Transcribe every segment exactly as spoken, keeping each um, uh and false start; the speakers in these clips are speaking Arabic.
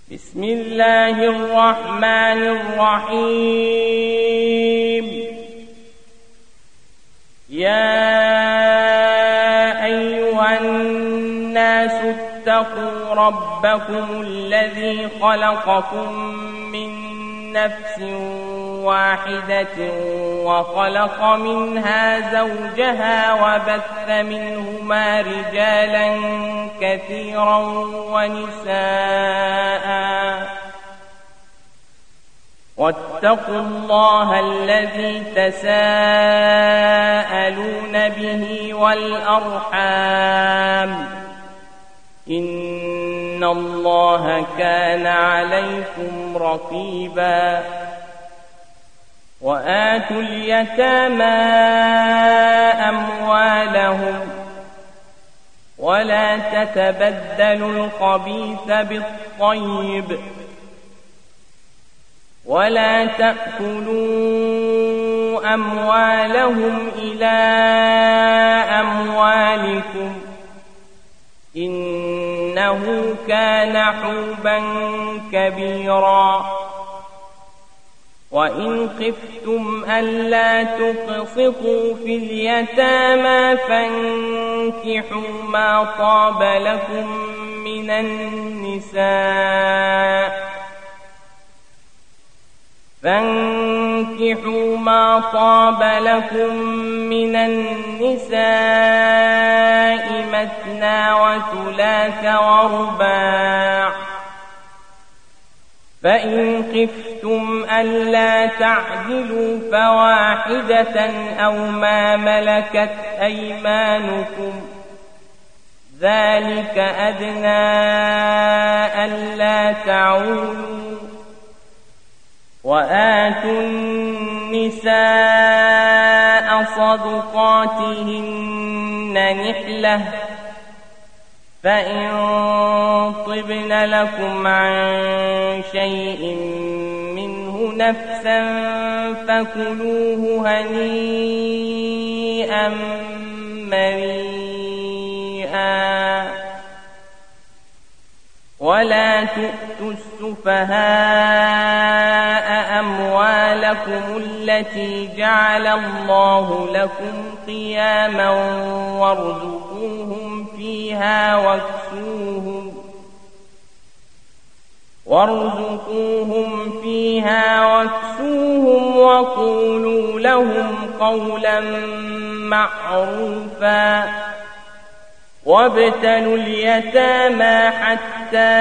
بسم الله الرحمن الرحيم. يا أيها الناس اتقوا ربكم الذي خلقكم من نفس واحدة وخلق منها زوجها وبث منهما رجالا كثيرا ونساء واتقوا الله الذي تساءلون به والأرحام إن الله كان عليكم رقيبا. وآتوا اليتامى أموالهم ولا تتبدلوا الخبيث بالطيب ولا تأكلوا أموالهم إلى أموالكم إنه كان حوبا كبيرا. وإن خفتم ألا تقسطوا في اليتامى فانكحوا ما طاب لكم من النساء فانكحوا ما طاب لكم من النساء مثنى وثلاث ورباع. فإن خفتم ألا تعدلوا فواحدة أو ما ملكت أيمانكم ذلك أدنى ألا تعولوا. وآتوا النساء صدقاتهن نحلة فإن طبن لكم عن شيء منه نفسا فكلوه هنيئا مريئا. ولا تؤتوا السفهاء أموالكم التي جعل الله لكم قياما وارزقوهم فيها واكسوهم وارزقوهم فيها واكسوهم وقولوا لهم قولا معروفا. وابتلوا اليتامى حتى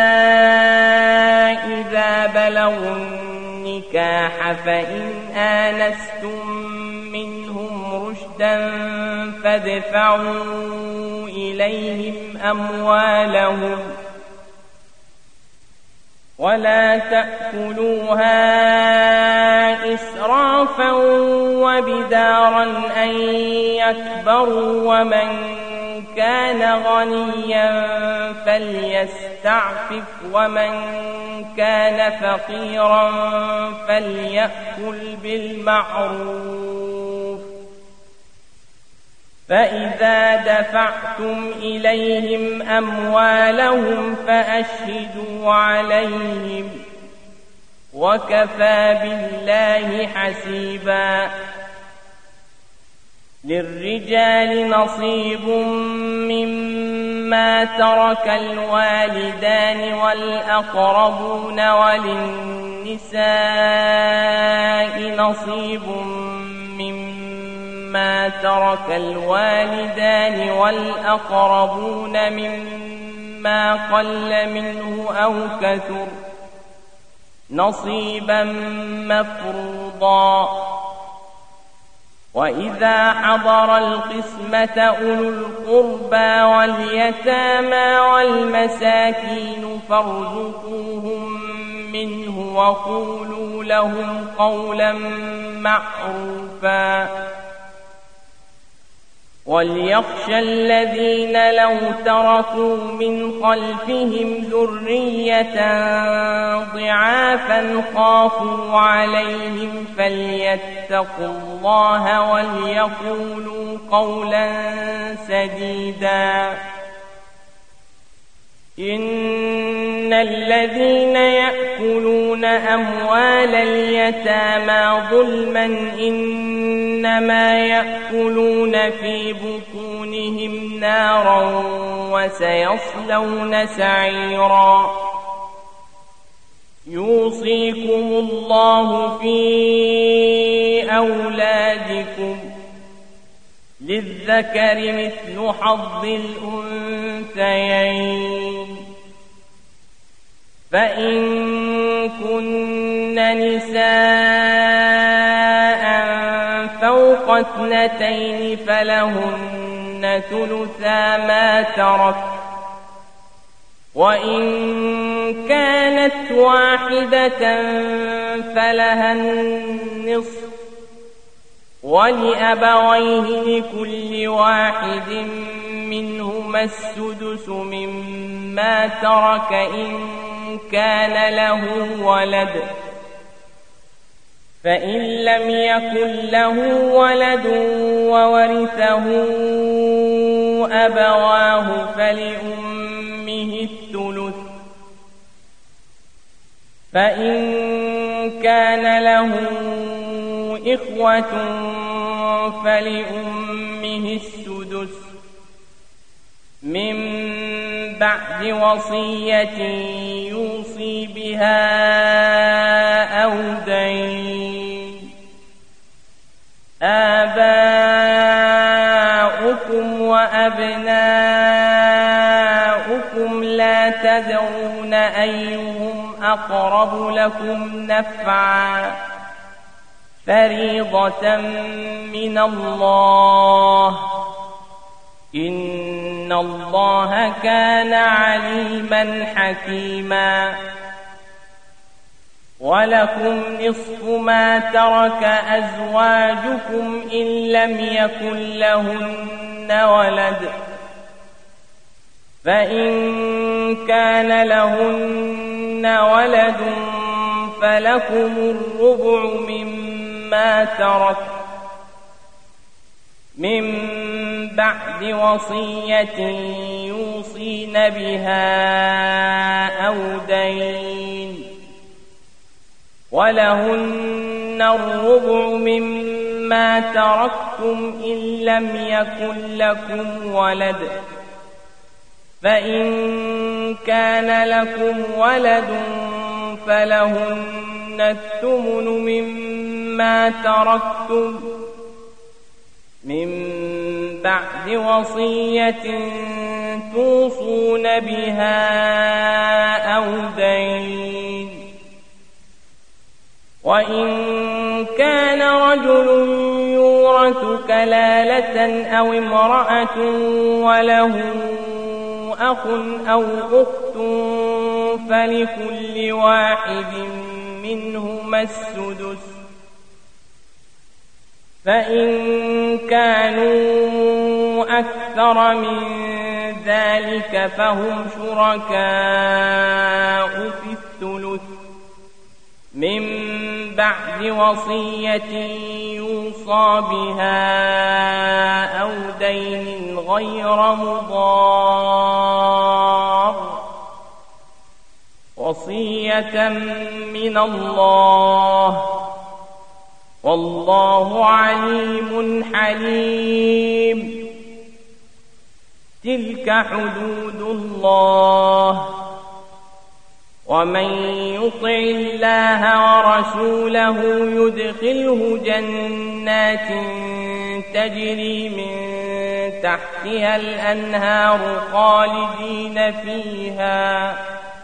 إذا بلغوا النكاح فإن آنستم منهم رشدا فادفعوا إليهم أموالهم ولا تأكلوها إسرافا وبدارا أن يكبروا. ومن كان غنيا فليستعفف ومن كان فقيرا فليأكل بالمعروف. فإذا دفعتم إليهم أموالهم فأشهدوا عليهم وكفى بالله حسيبا. للرجال نصيب مما ترك الوالدان والأقربون وللنساء نصيب مما ترك الوالدان والأقربون مما قل منه أو كثر نصيبا مفروضا. وإذا حضر القسمة أولو القربى واليتامى والمساكين فارزقوهم منه وقولوا لهم قولا معروفا. وليخشى الذين لو تركوا من خلفهم ذرية ضعافا خافوا عليهم فليتقوا الله وليقولوا قولا سديدا. إن الذين يأكلون أموال اليتامى ظلما إنما يأكلون في بطونهم نارا وسيصلون سعيرا يوصيكم الله في أولادكم للذكر مثل حظ الأنثيين فإن كن نساء فوق اثنتين فلهن ثلثا ما ترك وإن كانت واحدة فلها النصف ولأبويه لكل واحد منهما السدس مما ترك إن كان له ولد فإن لم يكن له ولد وورثه أبواه فلأمه الثلث فإن كان له إخوة فلأمه السدس من بعد وصية يوصي بها أو دين آباؤكم وأبناؤكم لا تدرون أيهم أقرب لكم نفعا فريضة من الله إن الله كان عليما حكيما ولكم نصف ما ترك أزواجكم إن لم يكن لهن ولد فإن كان لهن ولد فلكم الربع مما ترك من بعد وصية يوصين بها أو دين ولهن الربع مما تركتم إن لم يكن لكم ولد فإن كان لكم ولد فلهن الثمن مما تركتم من بعد وصية توصون بها أو دين وإن كان رجل يورث كلالة أو امرأة وله أخ أو أخت فلكل واحد منهما السدس فإن كانوا أكثر من ذلك فهم شركاء في الثلث من بعد وصية يوصى بها أو دين غير مضار وصية من الله والله عليم حليم تلك حدود الله ومن يطع الله ورسوله يدخله جنات تجري من تحتها الأنهار خالدين فيها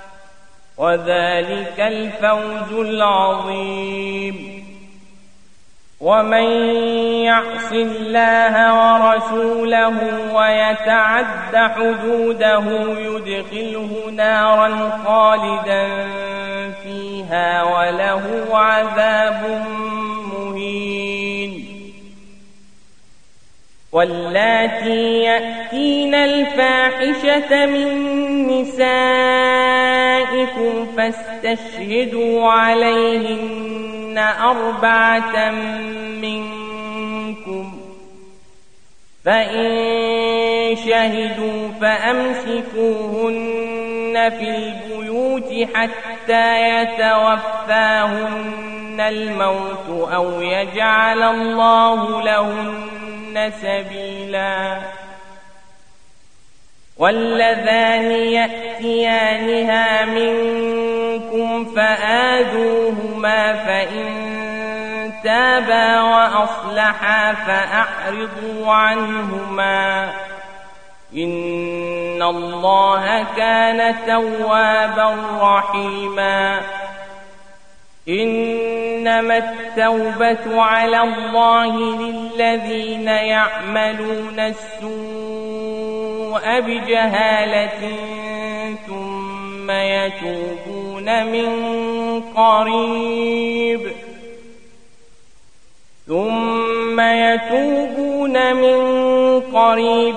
وذلك الفوز العظيم ومن يعص الله ورسوله ويتعد حدوده يدخله نارا خالدا فيها وله عذاب مهين واللاتي يأتين الفاحشة من نسائكم فاستشهدوا عليهن أربعة منكم فإن شهدوا فأمسكوهن في البيوت حتى يتوفاهن الموت أو يجعل الله لهن سبيلا. واللذان يأتيانها منكم فآذوهما فإن تابا وأصلحا فأعرضوا عنهما إن الله كان توابا رحيما. إنما التوبة على الله للذين يعملون السوء بجهالة ثم يتوبون من قريب ثم يتوبون من قريب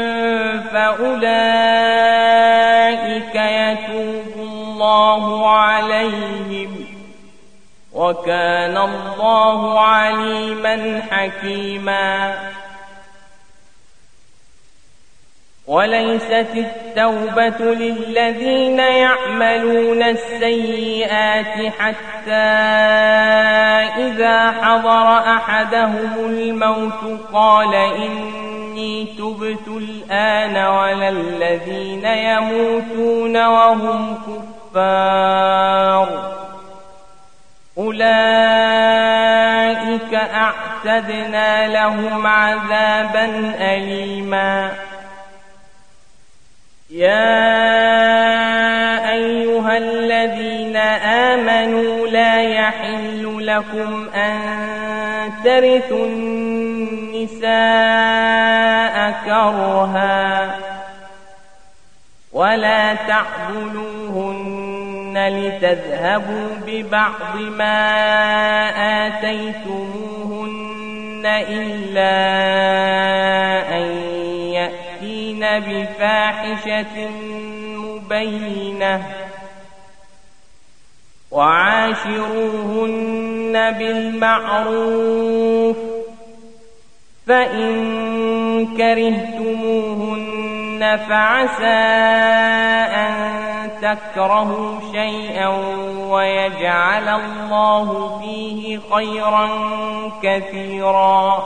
فأولئك يتوب الله عليهم وكان الله عليما حكيما. وليست التوبة للذين يعملون السيئات حتى إذا حضر أحدهم الموت قال إني تبت الآن ولا الذين يموتون وهم كفار أولئك أعتدنا لهم عذابا أليما. يا أيها الذين آمنوا لا يحل لكم أن ترثوا النساء كرها ولا تعضلوهن لتذهبوا ببعض ما آتيتموهن إلا أن يأتين بفاحشة مبينة وعاشروهن بالمعروف فإن كرهتموهن فعسى أن تكرهوا شيئا ويجعل الله فيه خيرا كثيرا.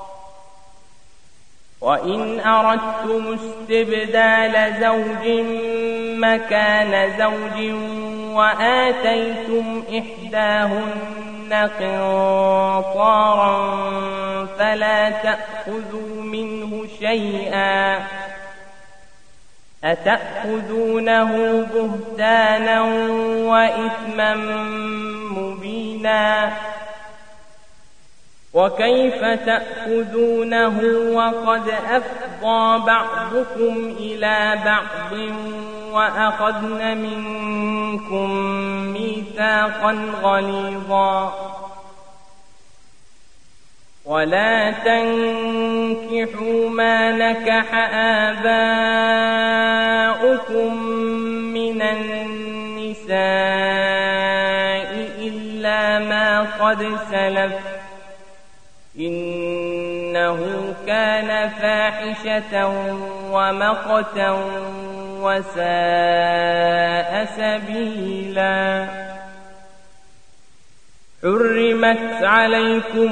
وإن أردتم استبدال زوج مكان زوج وآتيتم إحداهن قنطارا فلا تأخذوا منه شيئا أتأخذونه بهتانا وإثما مبينا. وكيف تأخذونه وقد أفضى بعضكم إلى بعض وأخذن منكم ميثاقا غليظا. ولا تنكحوا ما نكح آباؤكم من النساء إلا ما قد سلف إنه كان فاحشة ومقتا وساء سبيلا. حرمت عليكم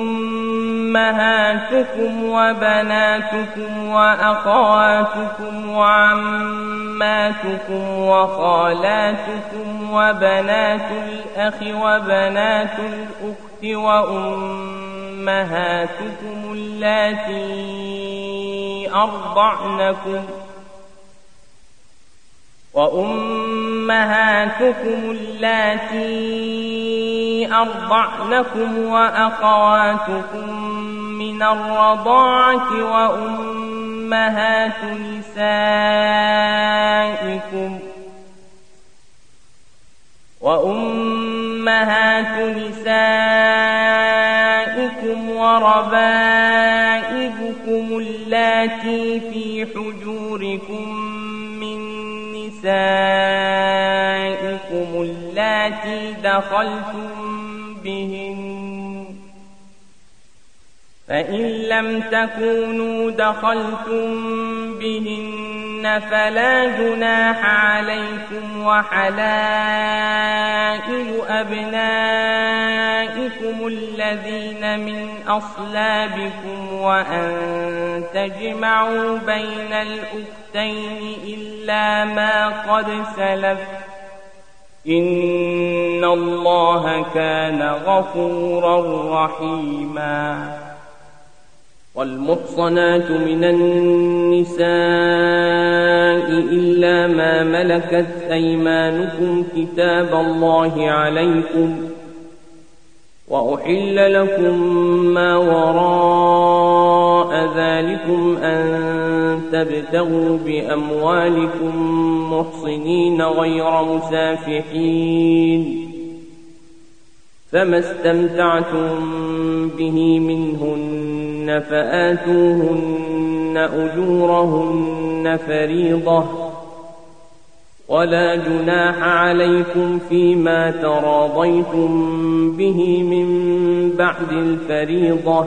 أمهاتكم وبناتكم وأخواتكم وعماتكم وخالاتكم وبنات الأخ وبنات الأخت وأمهاتكم اللاتي أرضعنكم وأمهاتكم اللاتي أرضعنكم وأخواتكم من الرضاعة وأمهات نسائكم وأمهات نسائكم وربائبكم اللاتي في حجوركم من نسائكم اللاتي دخلتم بهن فإن لم تكونوا دخلتم بهن فلا جناح عليكم وحلائل أبنائكم الذين من أصلابكم وأن تجمعوا بين الأختين إلا ما قد سلف إن الله كان غفورا رحيما. والمحصنات من النساء إلا ما ملكت أيمانكم كتاب الله عليكم وأحل لكم ما وراء ذلكم أن تبتغوا بأموالكم محصنين غير مسافحين فما استمتعتم به منهن فآتوهن أجورهن فريضة ولا جناح عليكم فيما تراضيتم به من بعد الفريضة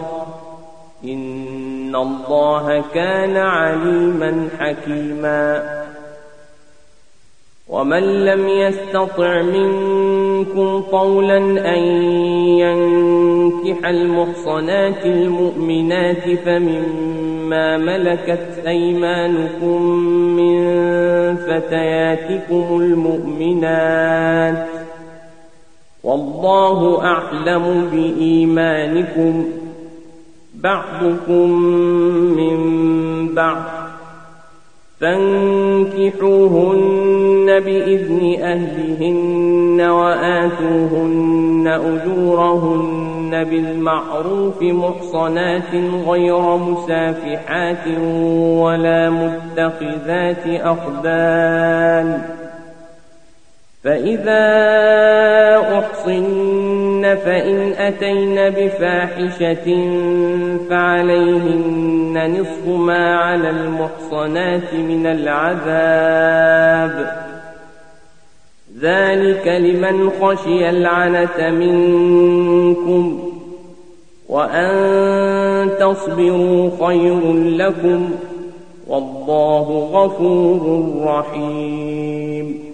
إن الله كان عليما حكيما. ومن لم يستطع منكم طولا أن ينكح المحصنات المؤمنات فمما ملكت أيمانكم من فتياتكم المؤمنات والله أعلم بإيمانكم بعضكم من بعض فانكحوهن بإذن أهلهن وآتوهن أجورهن بالمعروف محصنات غير مسافحات ولا متخذات أخدان فإذا أحصن فإن أتين بفاحشة فعليهن نصف ما على المحصنات من العذاب ذلك لمن خشي العنة منكم وأن تصبروا خير لكم والله غفور رحيم.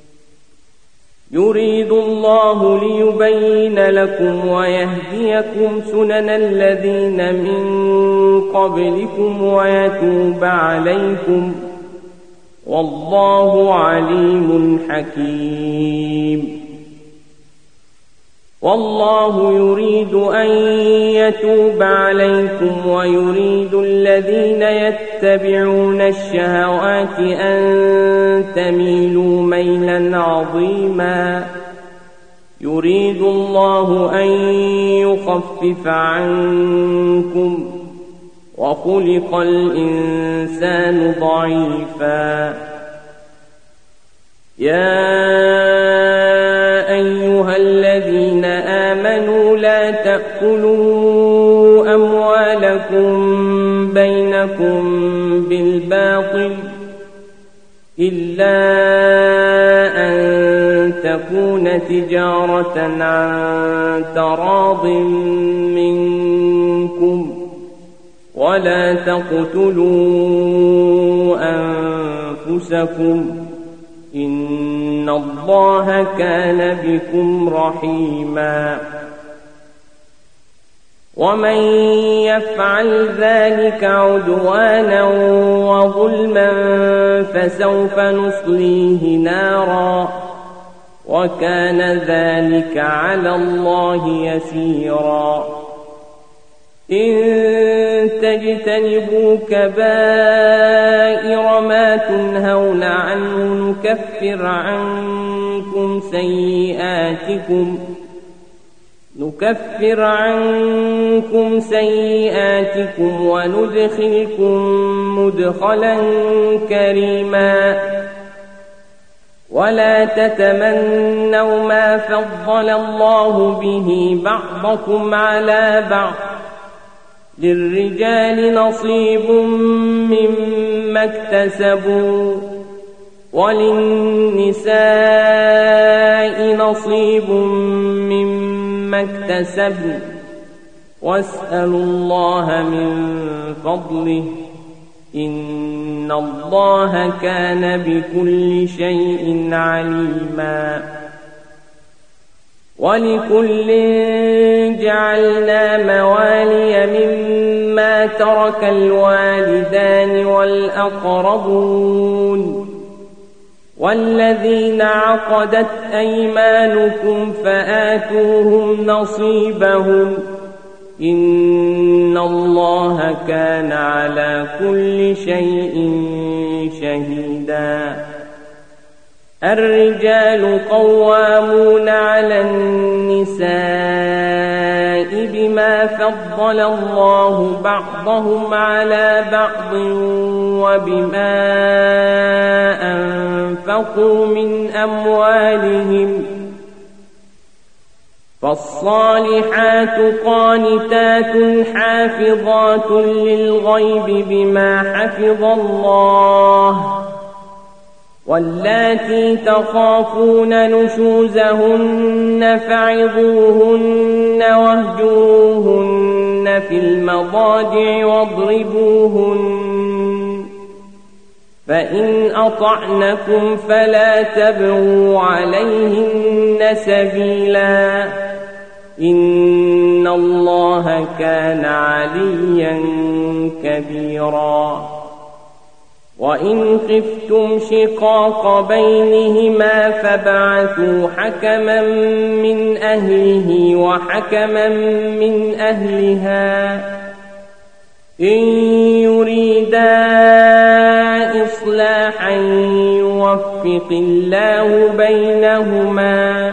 يريد الله ليبين لكم ويهديكم سنن الذين من قبلكم ويتوب عليكم والله عليم حكيم. والله يريد أن يتوب عليكم ويريد الذين يتبعون الشهوات أن تميلوا ميلا عظيما. يريد الله أن يخفف عنكم وخلق الإنسان ضعيفا. يا أيها الذين آمنوا لا تأكلوا أموالكم بينكم بالباطل إلا أن تكون تجارة عن تراض منكم ولا تقتلوا أنفسكم إن الله كان بكم رحيما. ومن يفعل ذلك عدوانا وظلما فسوف نصليه نارا وكان ذلك على الله يسيرا. إن تجتنبوا كبائر ما تنهون عنه نكفر عنكم سيئاتكم نكفر عنكم سيئاتكم وندخلكم مدخلا كريما. ولا تتمنوا ما فضل الله به بعضكم على بعض للرجال نصيب مما اكتسبوا وللنساء نصيب مما اكتسبن، واسألوا الله من فضله إن الله كان بكل شيء عليما ولكل جعلنا موالي مما ترك الوالدان والأقربون والذين عقدت أيمانكم فآتوهم نصيبهم إن الله كان على كل شيء شهيدا الرجال قوامون على النساء بما فضل الله بعضهم على بعض وبما أنفقوا من أموالهم فالصالحات قانتات حافظات للغيب بما حفظ الله واللاتي تخافون نشوزهن فعظوهن واهجروهن في المضاجع واضربوهن فإن أطعنكم فلا تبغوا عليهن سبيلا إن الله كان عليا كبيرا وإن خفتم شقاق بينهما فابعثوا حكما من أهله وحكما من أهلها إن يريدا إصلاحا يوفق الله بينهما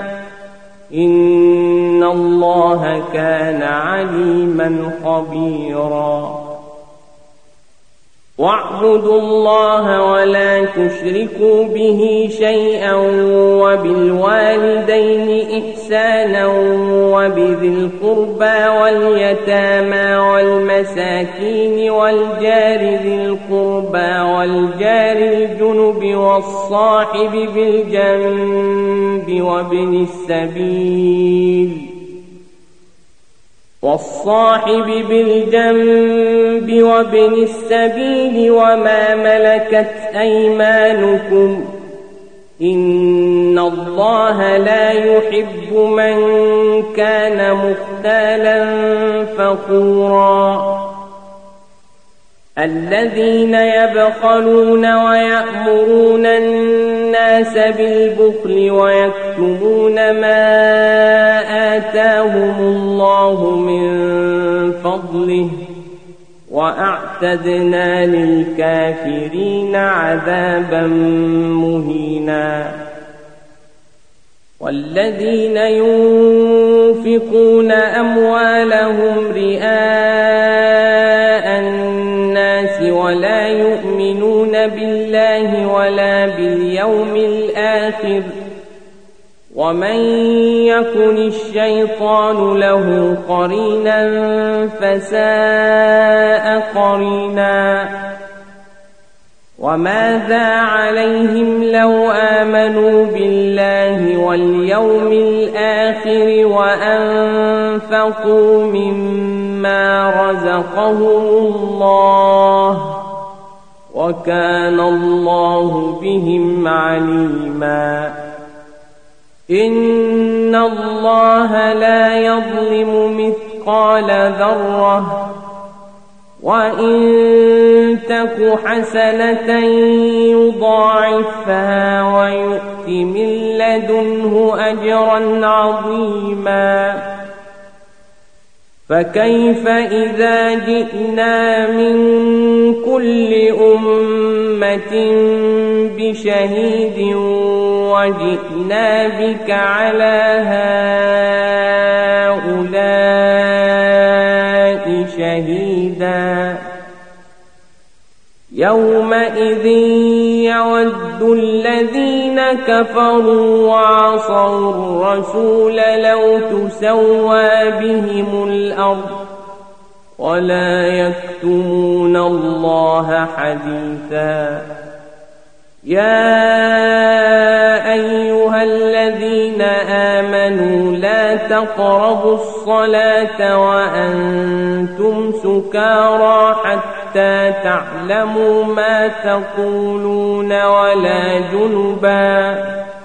إن الله كان عليما خبيرا واعبدوا الله ولا تشركوا به شيئا وبالوالدين إحسانا وبذي القربى واليتامى والمساكين والجار ذي القربى والجار الجنب والصاحب بالجنب وابن السبيل والصاحب بالجنب وابن السبيل وما ملكت أيمانكم إن الله لا يحب من كان مختالا فخورا الذين يبخلون ويأمرون الناس بالبخل ويكتمون ما آتاهم الله من فضله وأعتدنا للكافرين عذابا مهينا والذين ينفقون أموالهم رئاء الناس ولا يؤمنون بالله ولا باليوم الآخر ومن يكن الشيطان له قرينا فساء قرينا وماذا عليهم لو آمنوا بالله واليوم الآخر وأنفقوا مما رزقهم الله وكان الله بهم عليما إن الله لا يظلم مثقال ذرة وإن تك حسنة يضاعفها ويؤت من لدنه أجرا عظيما فكيف إذا جئنا من كل أمة بشهيد وجئنا بك على هؤلاء شهيدا يومئذ يود الذين كفروا وعصوا الرسول لو تسوى بهم الأرض ولا يكتمون الله حديثا يا أيها الذين آمنوا لا تقربوا الصلاة وأنتم سكارى حتى حتى تعلموا ما تقولون ولا جنبا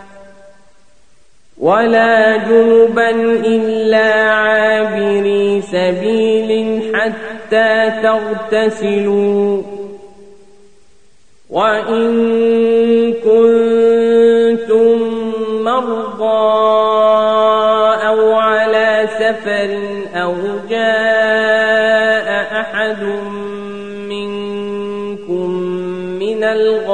ولا جنبا إلا عابري سبيل حتى تغتسلوا وإن كنتم مرضى أو على سفر أو جاء أحد منكم من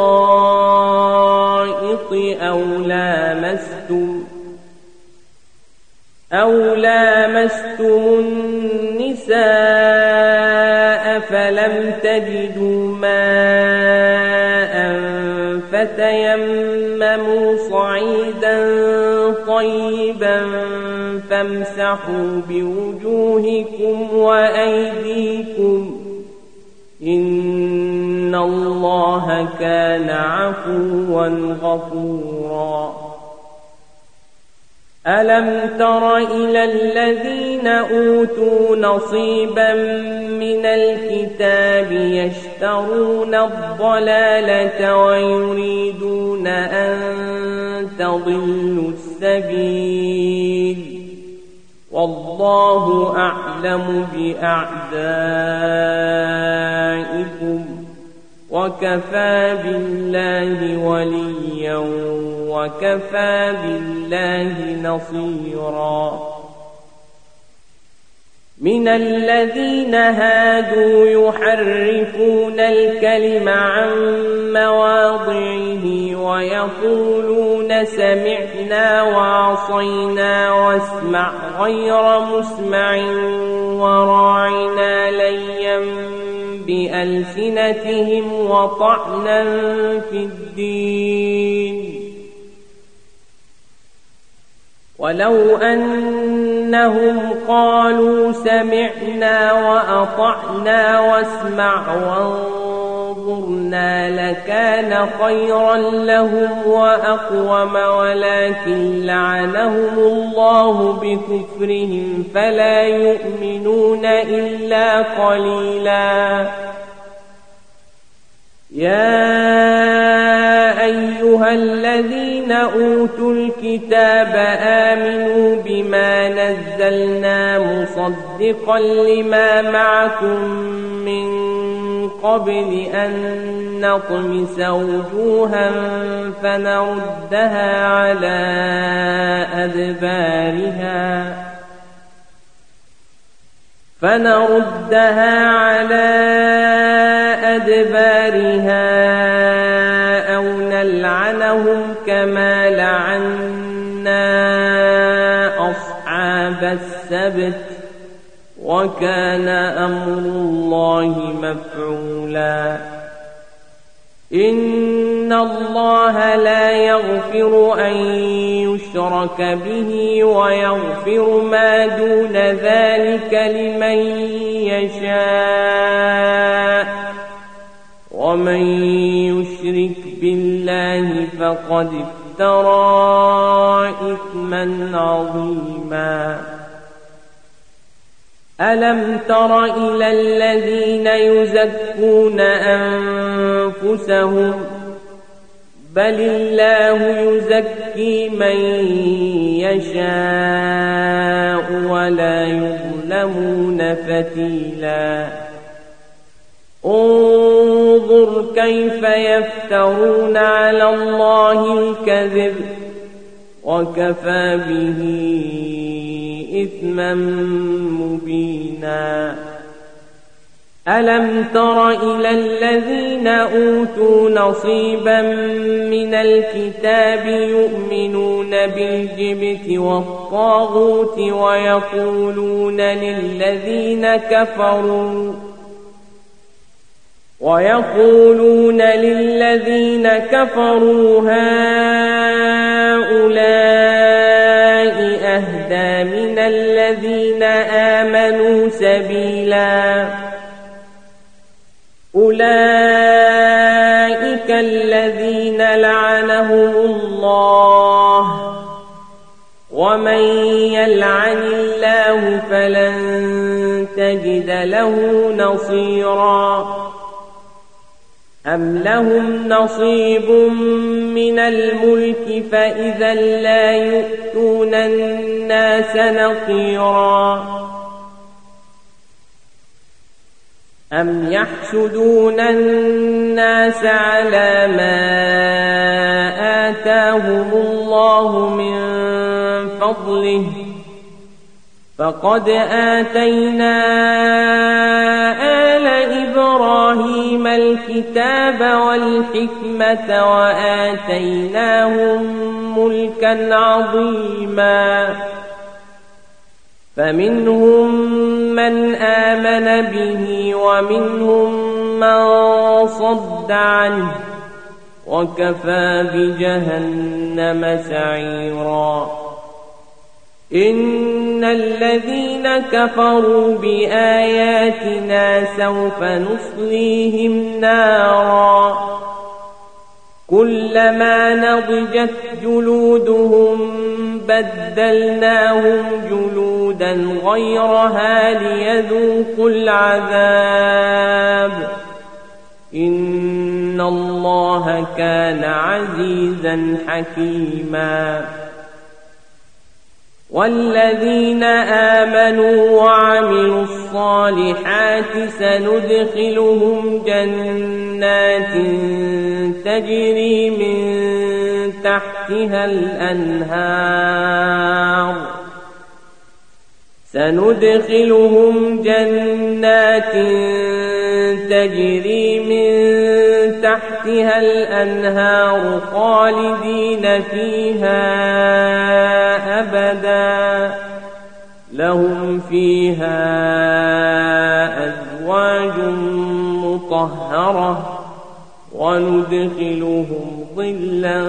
الغائط أو لامستم أو لامستم النساء فلم تجدوا ماء فتيمموا صعيدا طيبا فامسحوا بوجوهكم وأيديكم إن الله كان عفوا غفورا ألم تر إلى الذين أوتوا نصيبا من الكتاب يشترون الضلالة ويريدون أن تضلوا السبيل والله أعلم بأعدائكم وكفى بالله وليا وكفى بالله نصيرا من الذين هادوا يحرفون الكلم عن مواضعه ويقولون سمعنا وعصينا واسمع غير مسمع وراعنا ليا بألسنتهم وطعنا في الدين ولو أنهم قالوا سمعنا وأطعنا واسمع وانظرنا لكان خيرا لهم وأقوم ولكن لعنهم الله بكفرهم فلا يؤمنون إلا قليلا يا أيها الذين أوتوا الكتاب آمنوا بما نزلنا مصدقا لما معكم من قبل أن نطمس وجوها فنردها على أدبارها فنردها على أدبارها أو نلعنهم كما لعنا أصحاب السبت وكان أمر الله مفعولا إن الله لا يغفر أن يشرك به ويغفر ما دون ذلك لمن يشاء ومن يشرك بالله فقد افترى إثما عظيما ألم تر إلى الذين يزكون أنفسهم بل الله يزكي من يشاء ولا يظلمون فتيلا انظر كيف يفترون على الله الكذب وكفى به إثما مبينا ألم تر إلى الذين أوتوا نصيبا من الكتاب يؤمنون بالجبت والطاغوت ويقولون للذين كفروا ويقولون للذين كفروا هؤلاء أهدى من الذين آمنوا سبيلا أولئك الذين لعنهم الله ومن يلعن الله فلن تجد له نصيرا أم لهم نصيب من الملك فإذا لا يؤتون الناس نقيرا أم يحسدون الناس على ما آتاهم الله من فضله فقد آتينا آل إبراهيم الكتاب والحكمة وآتيناهم ملكا عظيما فمنهم من آمن به ومنهم من صد عنه وكفى بجهنم سعيرا إن الذين كفروا بآياتنا سوف نصليهم نارا كلما نضجت جلودهم بدلناهم جلودا غيرها ليذوقوا العذاب إن الله كان عزيزا حكيما والذين آمنوا وعملوا الصالحات سندخلهم جنات تجري من تحتها الأنهار سندخلهم جنات تجري من تحتها الأنهار خالدين فيها أبدا لهم فيها أزواج مطهرة وندخلهم ظلا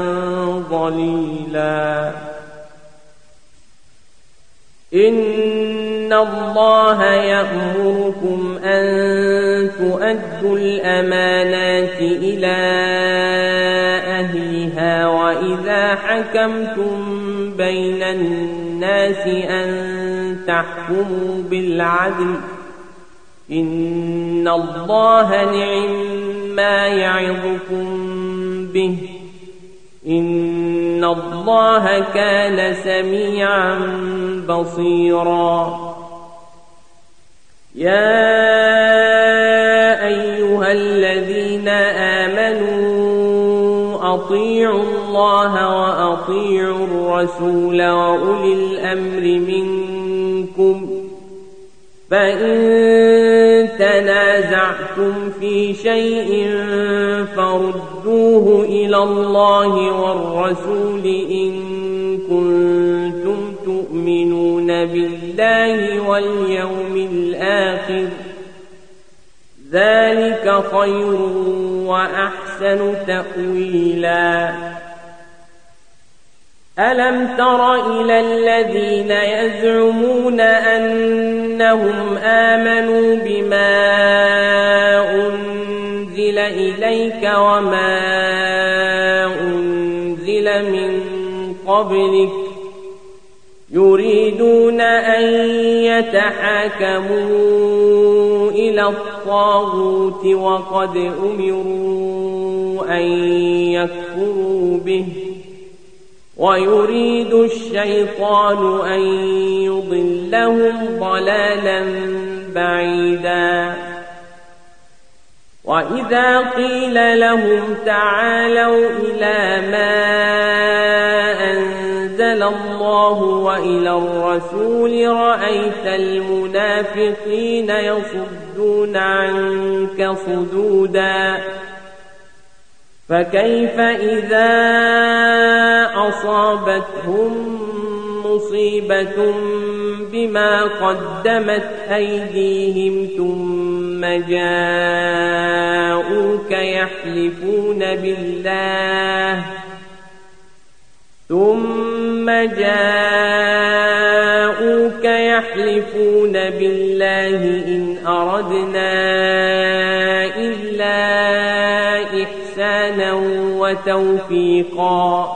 ظليلا إن الله يأمركم أن تؤدوا الأمانات إلى أهلها وإذا حكمتم بين الناس أن تحكموا بالعدل إن الله نعم ما يعظكم به إن الله كان سميعا بصيرا يا أيها الذين آمنوا أطيعوا الله وأطيعوا الرسول وأولي الأمر منكم فإن تنازعتم في شيء فردوه إلى الله والرسول إن كنتم تؤمنون بالله واليوم الآخر ذلك خير وأحسن تأويلا ألم تر إلى الذين يزعمون أنهم آمنوا بما أنزل إليك وما أنزل من قبلك يريدون أن يتحاكموا إلى الطاغوت وقد أمروا أن يكفروا به ويريد الشيطان أن يضلهم ضلالا بعيدا وإذا قيل لهم تعالوا إلى ما أنزل الله وإلى الرسول رأيت المنافقين يصدون عنك صدودا فكيف إذا أصابتهم مصيبة بما قدمت أيديهم ثم جاءوك يحلفون بالله ثم جاءوك يحلفون بالله إن أردنا إلا إحسانا وتوفيقا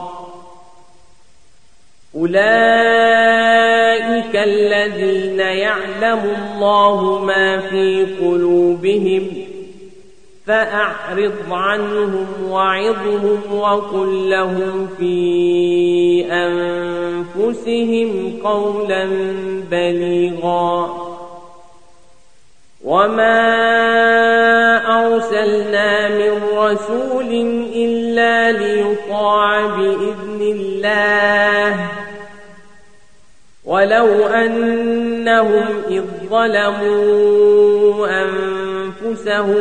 أولئك الذين يعلم الله ما في قلوبهم فأعرض عنهم وعظهم وقل لهم في أنفسهم قولا بليغا وما أرسلنا من رسول إلا ليطاع بإذن الله ولو أنهم إذ ظلموا أنفسهم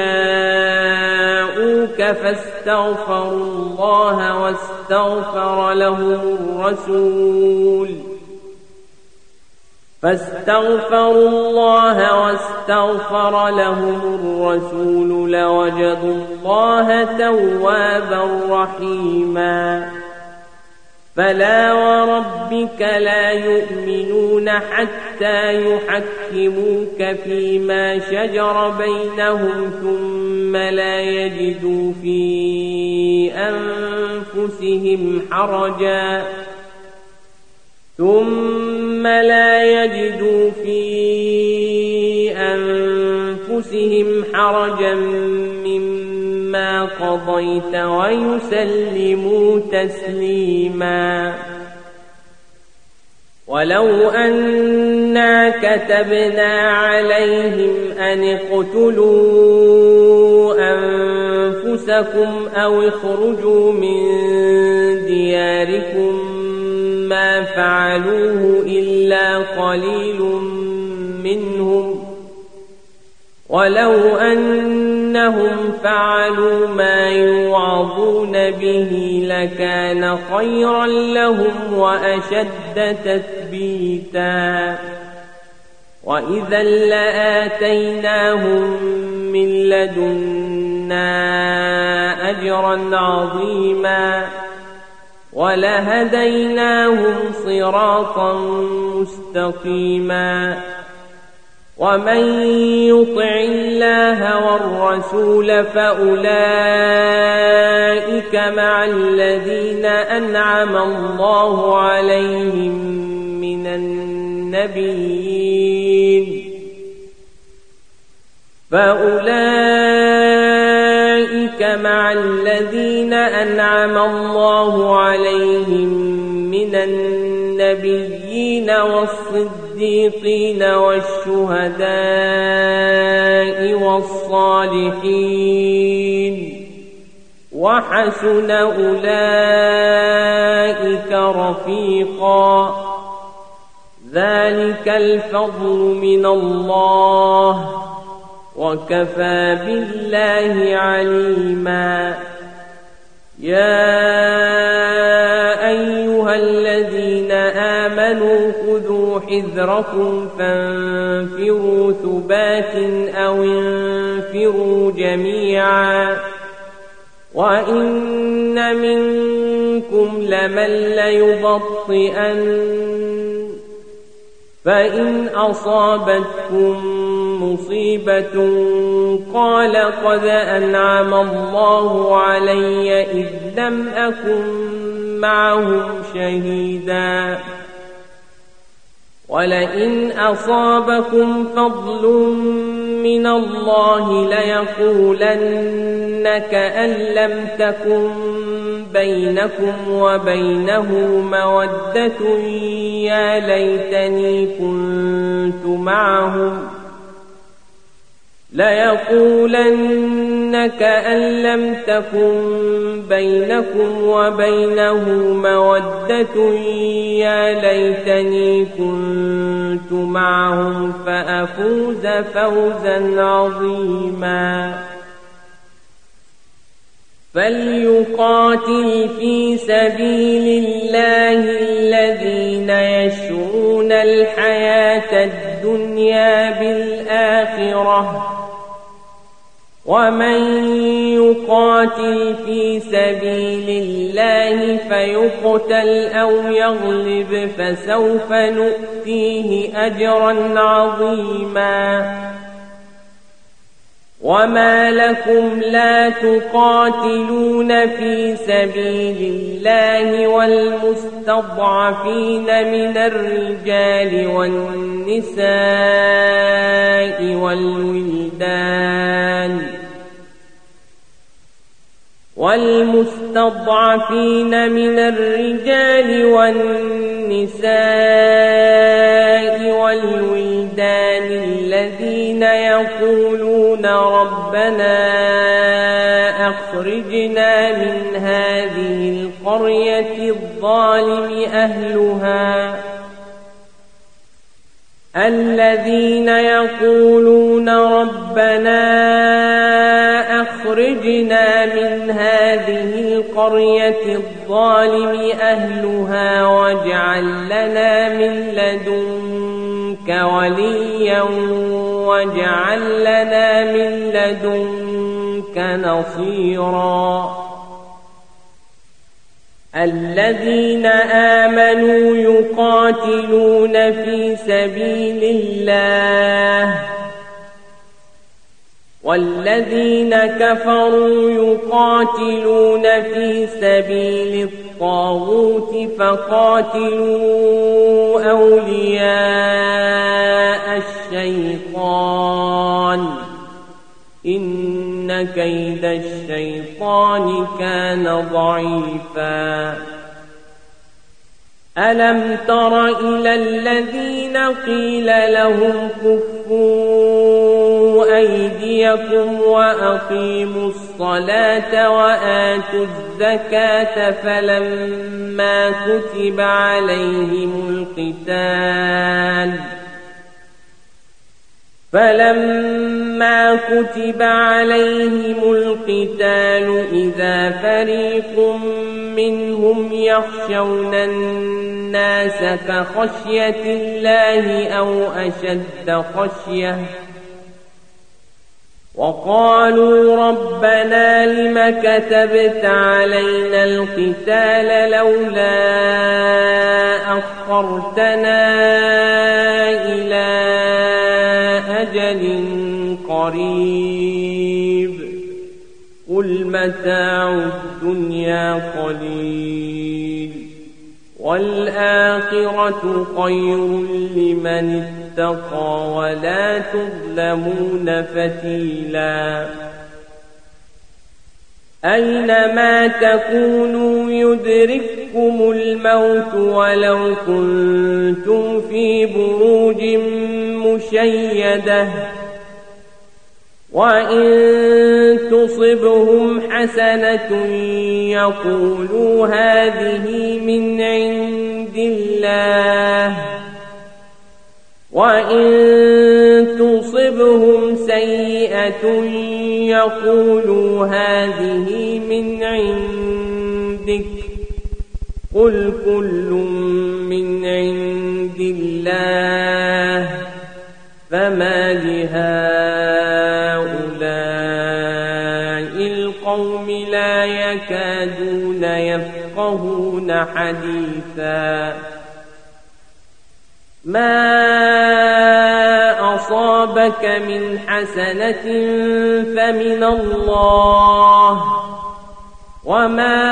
جاءوك فاستغفروا الله واستغفر لهم الرسول فاستغفروا الله واستغفر لهم الرسول لوجدوا الله توابا رحيما فلا وربك لا يؤمنون حتى يحكموك فيما شجر بينهم ثم لا يجدوا في أنفسهم حرجا ثم لا يجدوا في أنفسهم حرجا مما قضيت ويسلموا تسليما ولو أنا كتبنا عليهم أن اقتلوا أنفسكم أو اخرجوا من دياركم ما فعلوه إلا قليل منهم ولو أنهم فعلوا ما يوعظون به لكان خيرا لهم وأشد تثبيتا وإذا لآتيناهم من لدنا أجرا عظيما ولهديناهم صراطا مستقيما ومن يطع الله والرسول فأولئك مع الذين أنعم الله عليهم من النبيين فأولئك مع الذين أنعم الله عليهم من النبيين والصديقين والشهداء والصالحين وحسن أولئك رفيقا ذلك الفضل من الله وكفى بالله عليما يا أيها الذين آمنوا خذوا حذركم فانفروا ثبات أو انفروا جميعا وإن منكم لمن ليبطئن فإن أصابتكم مصيبة قال قد أنعم الله علي إذ لم أكن معهم شهيدا ولئن أصابكم فضل من الله ليقولن كأن لم تكن بينكم وبينه مودة يا ليتني كنت معهم ليقولن كأن لم تكن بينكم وبينه مودة يا ليتني كنت معهم فأفوز فوزا عظيما فليقاتل في سبيل الله الذين يشرون الحياة الدنيا بالآخرة ومن يقاتل في سبيل الله فيقتل أو يغلب فسوف نؤتيه أجرا عظيما وما لكم لا تقاتلون في سبيل الله والمستضعفين من الرجال والنساء والولدان والمستضعفين من الرجال والنساء والولدان الذين يقولون ربنا أخرجنا من هذه القرية الظالم أهلها الذين يقولون ربنا أخرجنا من هذه القرية الظالم أهلها واجعل لنا من لدنك وليا واجعل لنا من لدنك نصيرا الذين آمنوا يقاتلون في سبيل الله والذين كفروا يقاتلون في سبيل الطاغوت فقاتلوا أولياء الشيطان إن كيد الشيطان كان ضعيفا ألم تر إلى الذين قيل لهم كفوا أيديكم وأقيموا الصلاة وآتوا الزكاة فلما كتب عليهم القتال فلما كتب عليهم القتال إذا فريق منهم يخشون الناس كخشية الله أو أشد خشية وقالوا ربنا لم كتبت علينا القتال لولا أخرتنا إلى أجل قريب قل متاع الدنيا قليل والآخرة خير لمن اتقى ولا تظلمون فتيلا أينما تكونوا يدرككم الموت ولو كنتم في بروج مشيدة وإن تصبهم حسنة يقولوا هذه من عند الله وإن تصبهم سيئة يقولوا هذه من عندك قل كل من عند الله فما لهؤلاء القوم لا يكادون يفقهون حديثا ما أصابك من حسنة فمن الله وما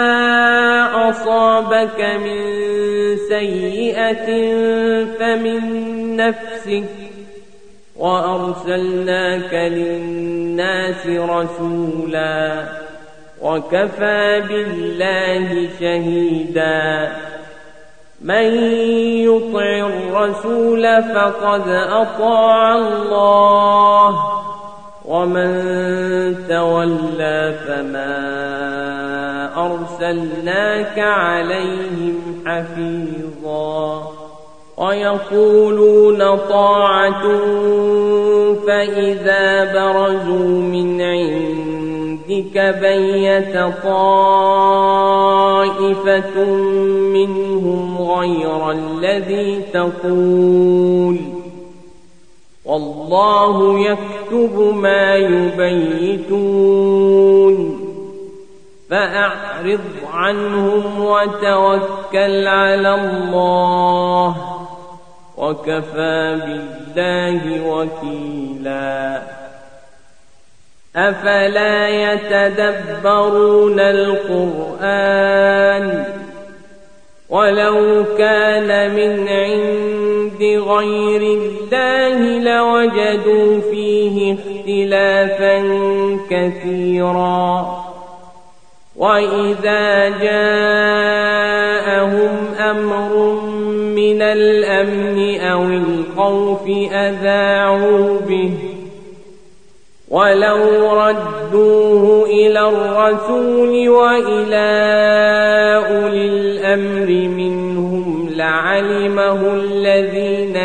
أصابك من سيئة فمن نفسك وأرسلناك للناس رسولا وكفى بالله شهيدا من يطع الرسول فقد أطاع الله ومن تولى فما أرسلناك عليهم حفيظا ويقولون طاعة فإذا برزوا من عندك بيت طائفة منهم غير الذي تقول والله يكتب ما يبيتون فأعرض عنهم وتوكل على الله وكفى بالله وكيلا أفلا يتدبرون القرآن ولو كان من عند غير الله لوجدوا فيه اختلافا كثيرا وإذا جاءهم أمر من الأمن أو الخوف أذاعوا به ولو ردوه إلى الرسول وإلى أولي الأمر منهم لعلمه الذين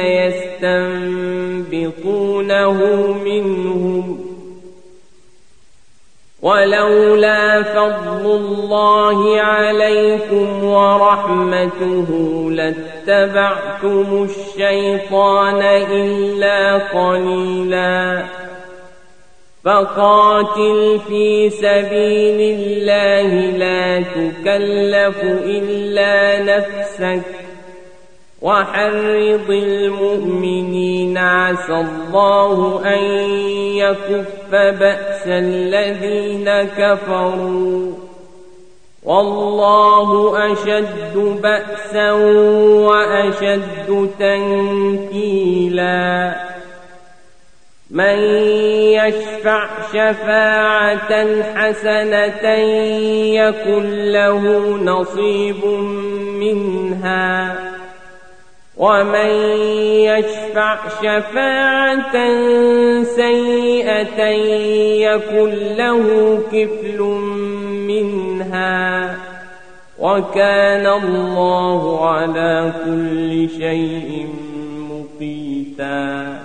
يستنبطونه منهم ولولا فضل الله عليكم ورحمته لاتبعتم الشيطان إلا قليلا فقاتل في سبيل الله لا تكلف إلا نفسك وحرض المؤمنين عسى الله أن يكف بأس الذين كفروا والله أشد بأسا وأشد تنكيلا من يشفع شفاعة حسنة يكن له نصيب منها ومن يشفع شفاعة سيئة يكن له كفل منها وكان الله على كل شيء مقيتا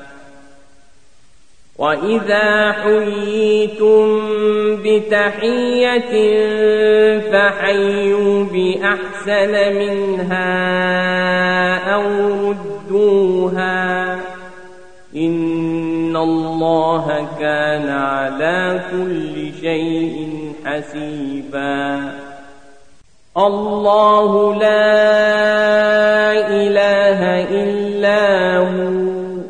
وإذا حييتم بتحية فحيوا بأحسن منها أو ردوها إن الله كان على كل شيء حسيبا الله لا إله إلا هو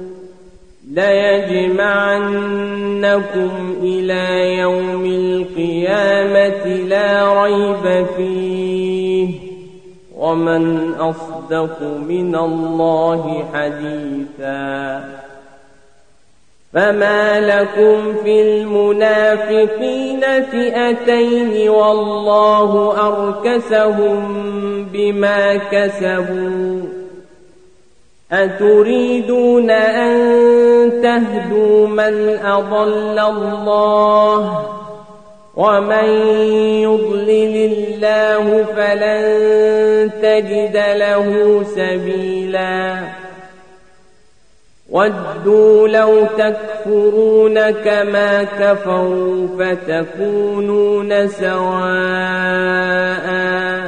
ليجمعنكم إلى يوم القيامة لا ريب فيه ومن أصدق من الله حديثا فما لكم في المنافقين فئتين والله أركسهم بما كسبوا أتريدون أن تهدوا من أضل الله ومن يضلل الله فلن تجد له سبيلا ودوا لو تكفرون كما كفروا فتكونون سواء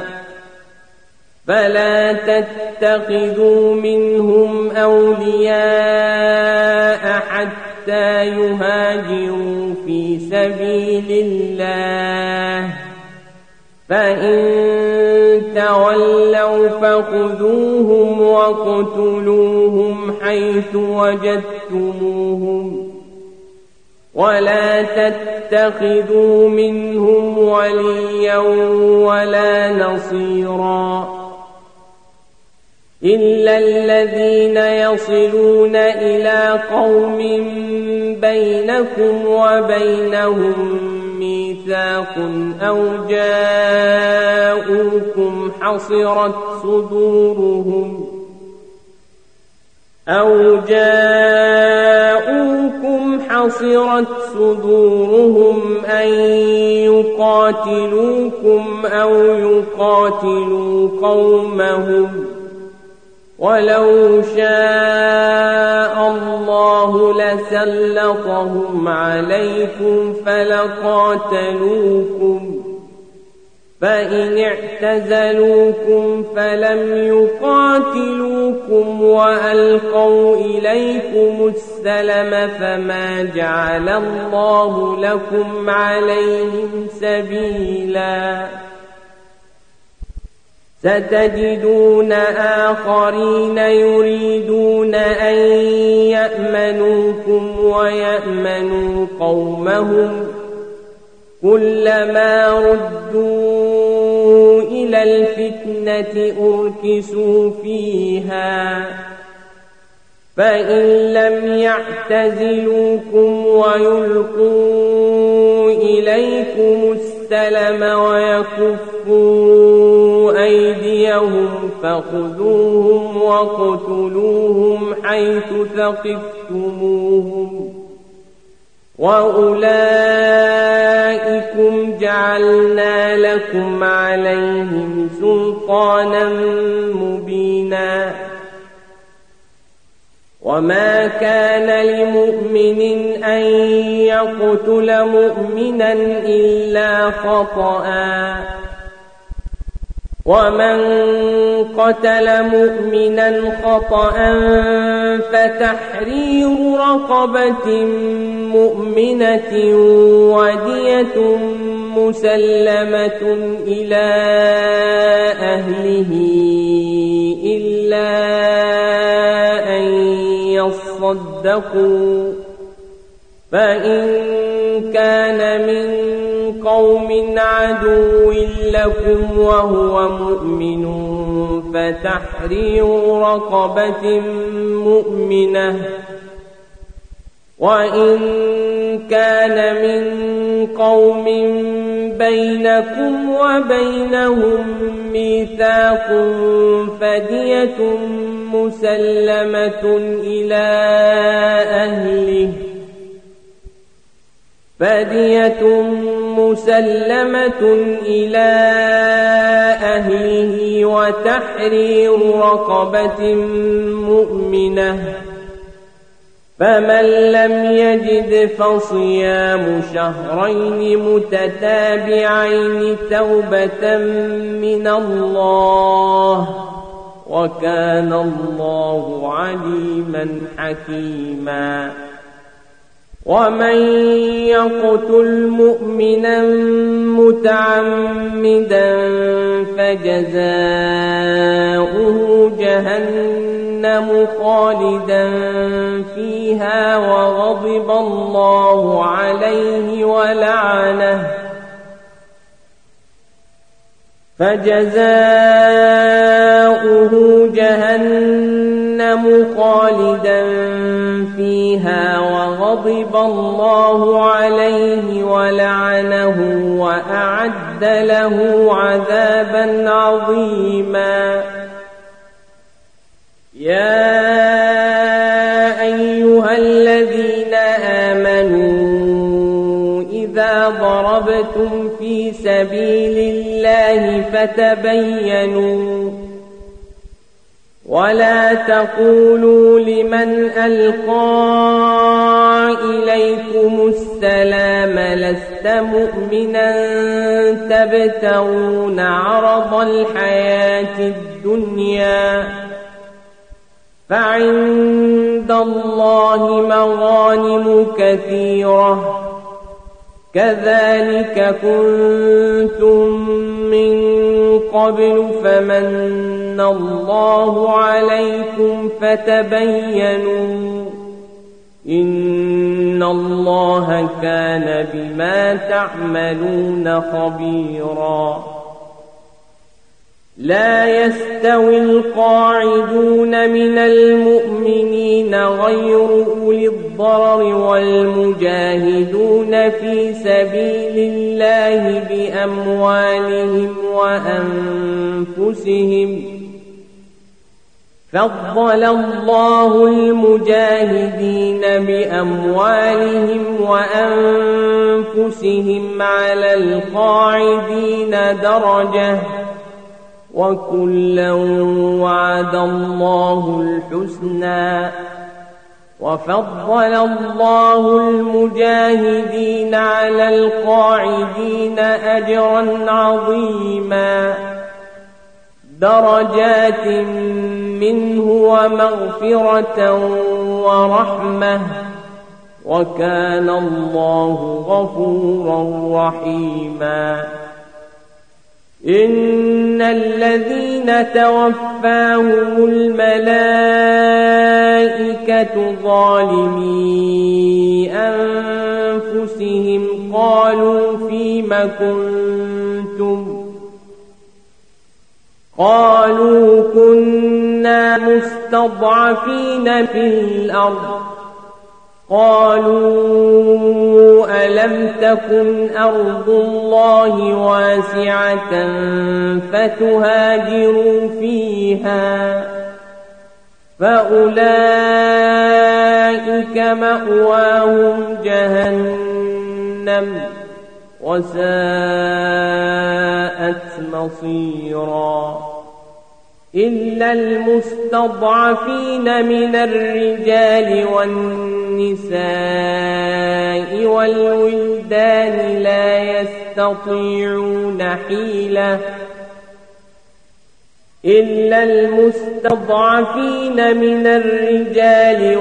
فلا تتخذوا منهم أولياء حتى يهاجروا في سبيل الله فإن تولوا فخذوهم وَاقْتُلُوهُمْ حيث وجدتموهم ولا تتخذوا منهم وليا ولا نصيرا إلا الذين يصلون إلى قوم بينكم وبينهم ميثاق أو جاءوكم حصرت صدورهم أو جاءوكم حصرت صدورهم أن يقاتلوكم أو يقاتلوا قومهم ولو شاء الله لسلطهم عليكم فلقاتلوكم فإن اعتزلوكم فلم يقاتلوكم وألقوا إليكم السلم فما جعل الله لكم عليهم سبيلا ستجدون آخرين يريدون أن يأمنوكم ويأمنوا قومهم كلما ردوا إلى الفتنة أركسوا فيها فإن لم يعتزلوكم ويلقوا إليكم السلام السلم ويكفوا أيديهم فخذوهم وقتلوهم حيث ثقفتموهم وأولئكم جعلنا لكم عليهم سلطانا مبينا وما كان لمؤمن أن يقتل مؤمنا إلا خطأ ومن قتل مؤمنا خطأ فتحرير رقبة مؤمنة ودية مسلمة إلى أهله إلا أن يصدقوا فإن كان من قوم عدو لكم وهو مؤمن فتحرير رقبة مؤمنة وإن كان من قوم بينكم وبينهم ميثاق فدية مسلمة إلى أهله فدية مسلمة إلى أهله وتحرير رقبة مؤمنة فمن لم يجد فصيام شهرين متتابعين توبة من الله وكان الله عليما حكيما ومن يقتل مؤمنا متعمدا فجزاؤه جهنم خالدا فيها وغضب الله عليه ولعنه فجزاؤه جهنم خالدا فيها وغضب الله عليه ولعنه وأعد له عذابا عظيما يا أيها الذين آمنوا إذا ضربتم في سبيل الله فتبينوا ولا تقولوا لمن ألقى إليكم السلام لست مؤمنا تبتغون عرض الحياة الدنيا فعند الله مغانم كثيرة كذلك كنتم من قبل فمن الله عليكم فتبينوا إن الله كان بما تعملون خبيرا لا يستوي القاعدون من المؤمنين غير أولي الضرر والمجاهدون في سبيل الله بأموالهم وأنفسهم فضل الله المجاهدين بأموالهم وأنفسهم على القاعدين درجة وكلا وعد الله الحسنى وفضل الله المجاهدين على القاعدين أجرا عظيما درجات منه ومغفرة ورحمة وكان الله غفورا رحيما إن الذين توفاهم الملائكة ظالمي أنفسهم قالوا فيم كنتم قالوا كنا مستضعفين في الأرض قالوا ألم تكن أرض الله واسعة فتهاجروا فيها فأولئك مأواهم جهنم وساءت مصيرا إلا المستضعفين من الرجال والنساء والولدان لا يستطيعون حيلة إلا المستضعفين من الرجال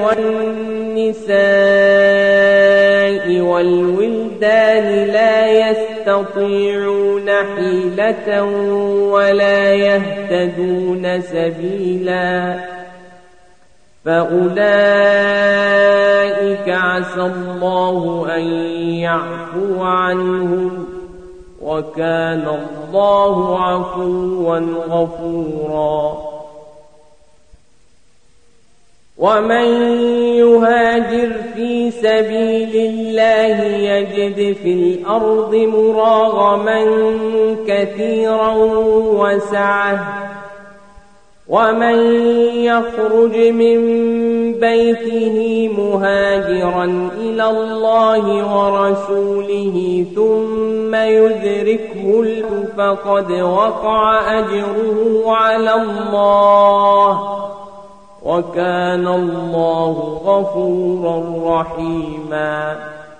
والنساء والولدان لا يستطيعون حيلة ولا يهتدون سبيلا فأولئك عسى الله أن يعفو عنهم وكان الله عفوا غفورا ومن يهاجر في سبيل الله يجد في الأرض مراغما كثيرا وسعة ومن يخرج من بيته مهاجرا إلى الله ورسوله ثم يدركه الموت فقد وقع أجره على الله وكان الله غفورا رحيما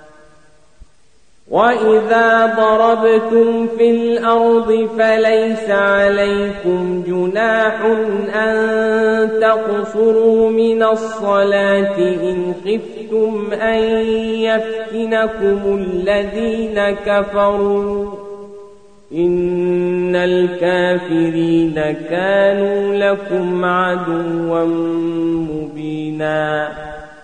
وإذا ضربتم في الأرض فليس عليكم جناح أن تقصروا من الصلاة إن خفتم أن يفتنكم الذين كفروا إن الكافرين كانوا لكم عدوا مبينا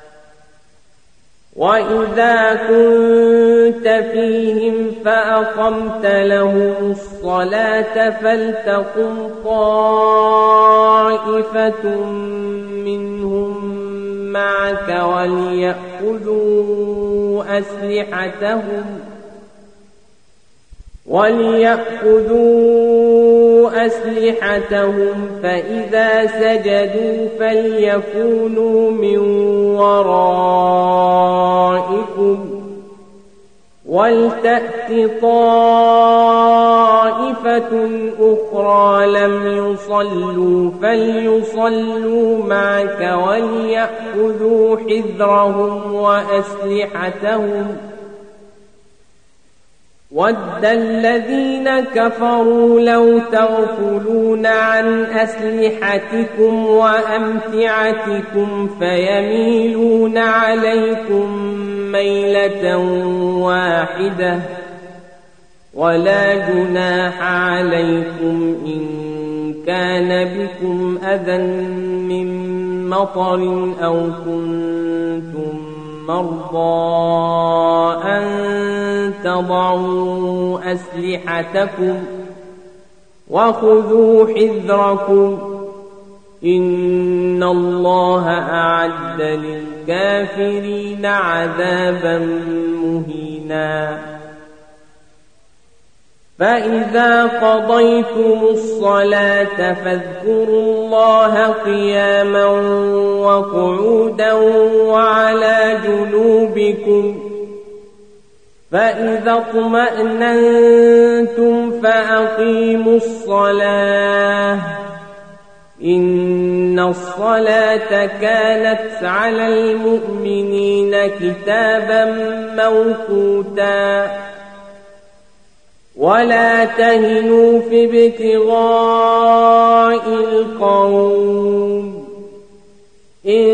وإذا كنت فيهم فأقمت لهم الصلاة فلتقم طائفة منهم معك وليأخذوا أسلحتهم وليأخذوا أسلحتهم فإذا سجدوا فليكونوا من ورائكم ولتأت طائفة أخرى لم يصلوا فليصلوا معك وليأخذوا حذرهم وأسلحتهم ود الذين كفروا لو تغفلون عن أسلحتكم وأمتعتكم فيميلون عليكم ميلة واحدة ولا جناح عليكم إن كان بكم أذى من مطر أو كنتم مرضى أن تضعوا أسلحتكم وخذوا حذركم إن الله أعد للكافرين عذابا مهينا فإذا قضيتم الصلاة فاذكروا الله قياما وقعودا وعلى جنوبكم فإذا اطمأننتم فأقيموا الصلاة إن الصلاة كانت على المؤمنين كتابا موقوتا ولا تهنوا في ابتغاء القوم إن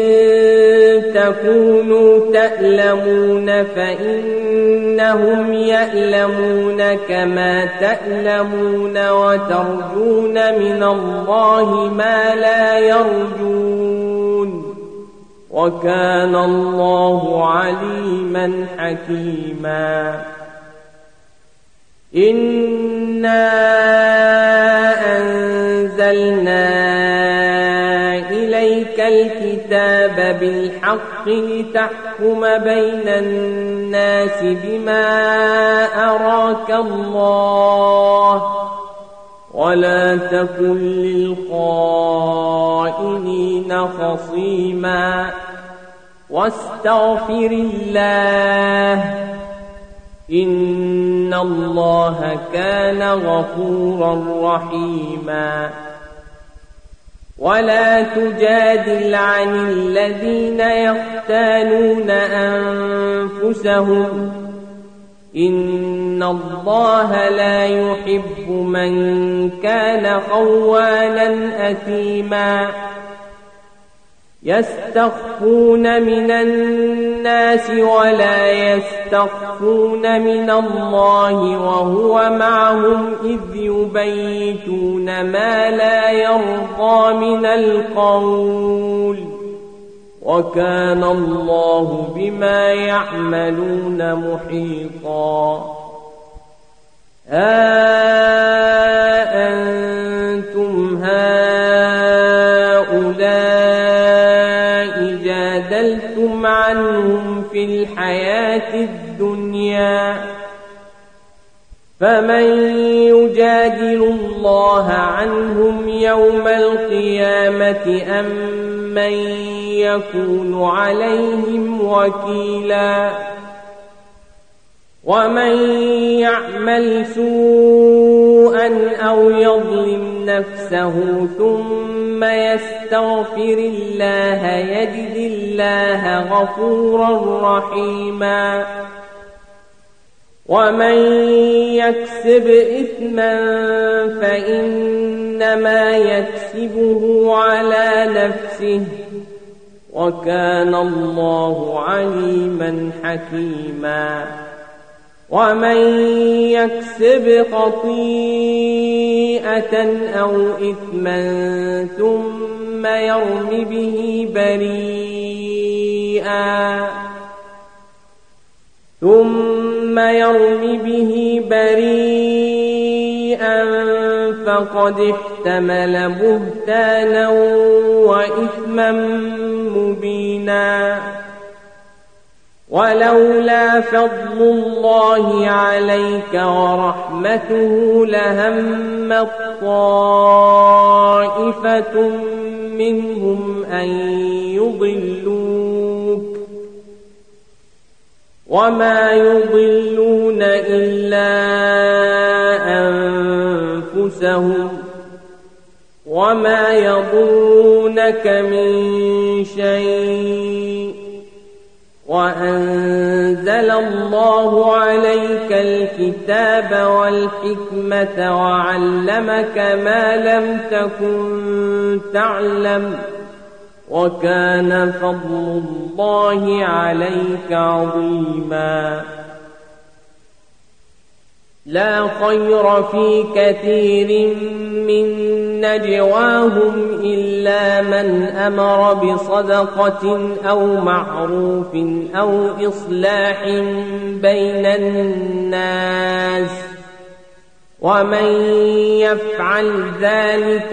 تكونوا تألمون فإنهم يألمون كما تألمون وترجون من الله ما لا يرجون وكان الله عليما حكيما إنا أنزلنا إليك الكتاب بالحق لتحكم بين الناس بما أراك الله ولا تكن للخائنين خصيما واستغفر الله إن الله كان غفورا رحيما ولا تجادل عن الذين يختانون أنفسهم إن الله لا يحب من كان خوانا أثيما يستخفون من الناس ولا يستخفون من الله وهو معهم إذ يبيتون ما لا يرضى من القول وكان الله بما يعملون محيطا ها أنتم هؤلاء جادلتم عنهم في الحياة الدنيا فمن يجادل الله عنهم يوم القيامة أم من يكون عليهم وكيلا ومن يعمل سوءا أو يظلم نفسه ثم يستغفر الله يجد الله غفورا رحيما ومن يكسب إثما فإنما يكسبه على نفسه وكان الله عليما حكيما ومن يكسب خطيئة أو إثما ثم يرم به بريئا ثم يرم به بريئا فقد احتمل بهتانا وإثما مبينا ولولا فضل الله عليك ورحمته لهمت طائفة منهم أن يضلوك وما يضلون إلا أنفسهم وما يضرونك من شيء وأنزل الله عليك الكتاب والحكمة وعلمك ما لم تكن تعلم وكان فضل الله عليك عظيما لا خير في كثير من نجواهم إلا من أمر بصدقة أو معروف أو إصلاح بين الناس ومن يفعل ذلك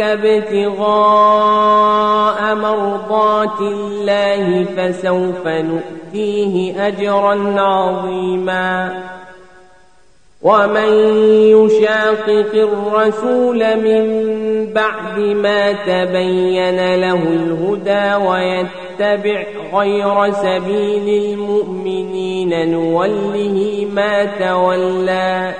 ابتغاء مرضات الله فسوف نؤتيه أجرا عظيما ومن يشاقق الرسول من بعد ما تبين له الهدى ويتبع غير سبيل المؤمنين نوله ما تولى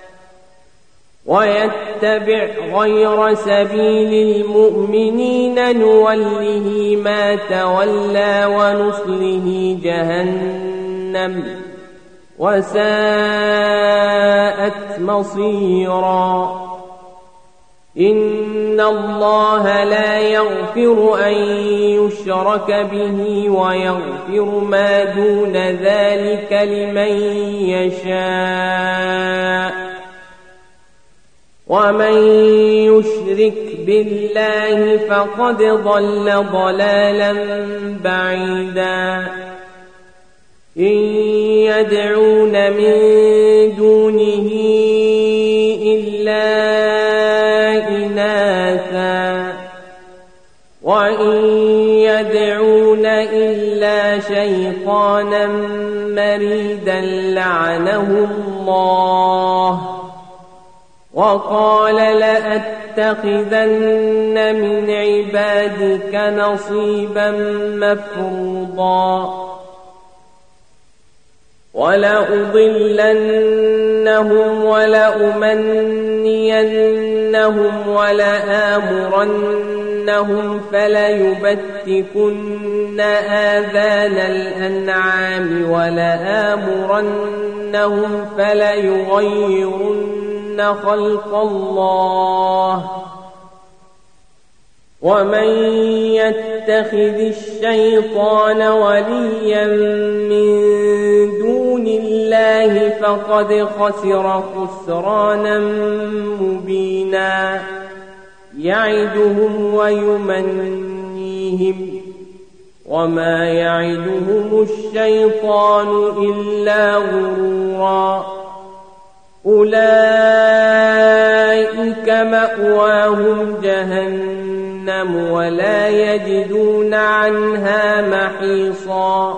ويتبع غير سبيل المؤمنين نوله ما تولى ونصله جهنم وساءت مصيرا إن الله لا يغفر أن يشرك به ويغفر ما دون ذلك لمن يشاء ومن يشرك بالله فقد ضل ضلالا بعيدا إن يدعون من دونه إلا إناثا وإن يدعون يتبعون إلا شيطانا مريدا لعنه الله وقال لأتخذن من عبادك نصيبا مفروضا ولأضلنهم ولأمنينهم ولآمرنهم فليبتكن آذان الأنعام ولآمرنهم فليغيرن خلق الله ومن يتخذ الشيطان وليا من دون الله فقد خسر خسرانا مبينا يعدهم ويمنيهم وما يعدهم الشيطان إلا غرورا أولئك مأواهم جهنم ولا يجدون عنها محيصا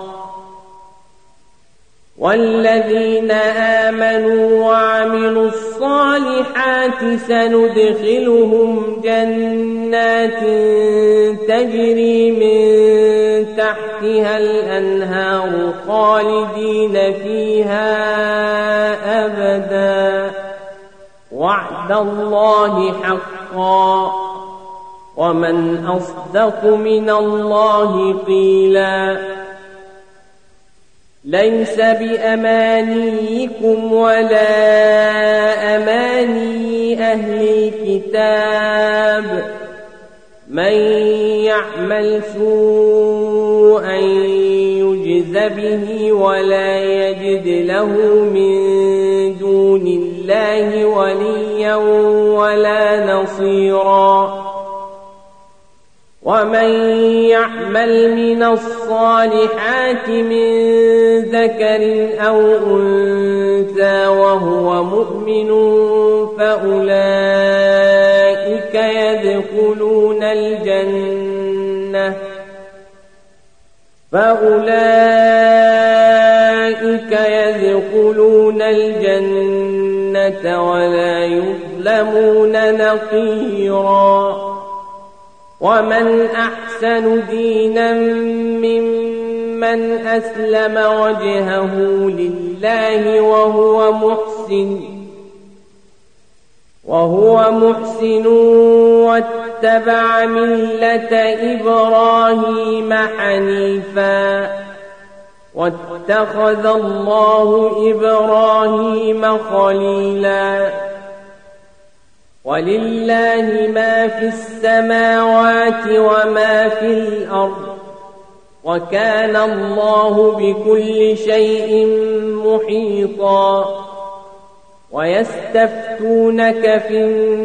والذين آمنوا وعملوا الصالحات سندخلهم جنات تجري من تحتها الأنهار خالدين فيها أبدا وعد الله حقا ومن أصدق من الله قيلا ليس بأمانيكم ولا أماني أهل الكتاب من يعمل سوءا يجز به ولا يجد له من دون الله وليا ولا نصيرا ومن يعمل من الصالحات من ذكر أو أنثى وهو مؤمن فأولئك يدخلون الجنة فأولئك يدخلون الجنة ولا يظلمون نقيرا ومن أحسن دينا ممن أسلم وجهه لله وهو محسن وهو محسن واتبع ملة إبراهيم حنيفا واتخذ الله إبراهيم خليلا ولله ما في السماوات وما في الأرض وكان الله بكل شيء محيطا ويستفتونك في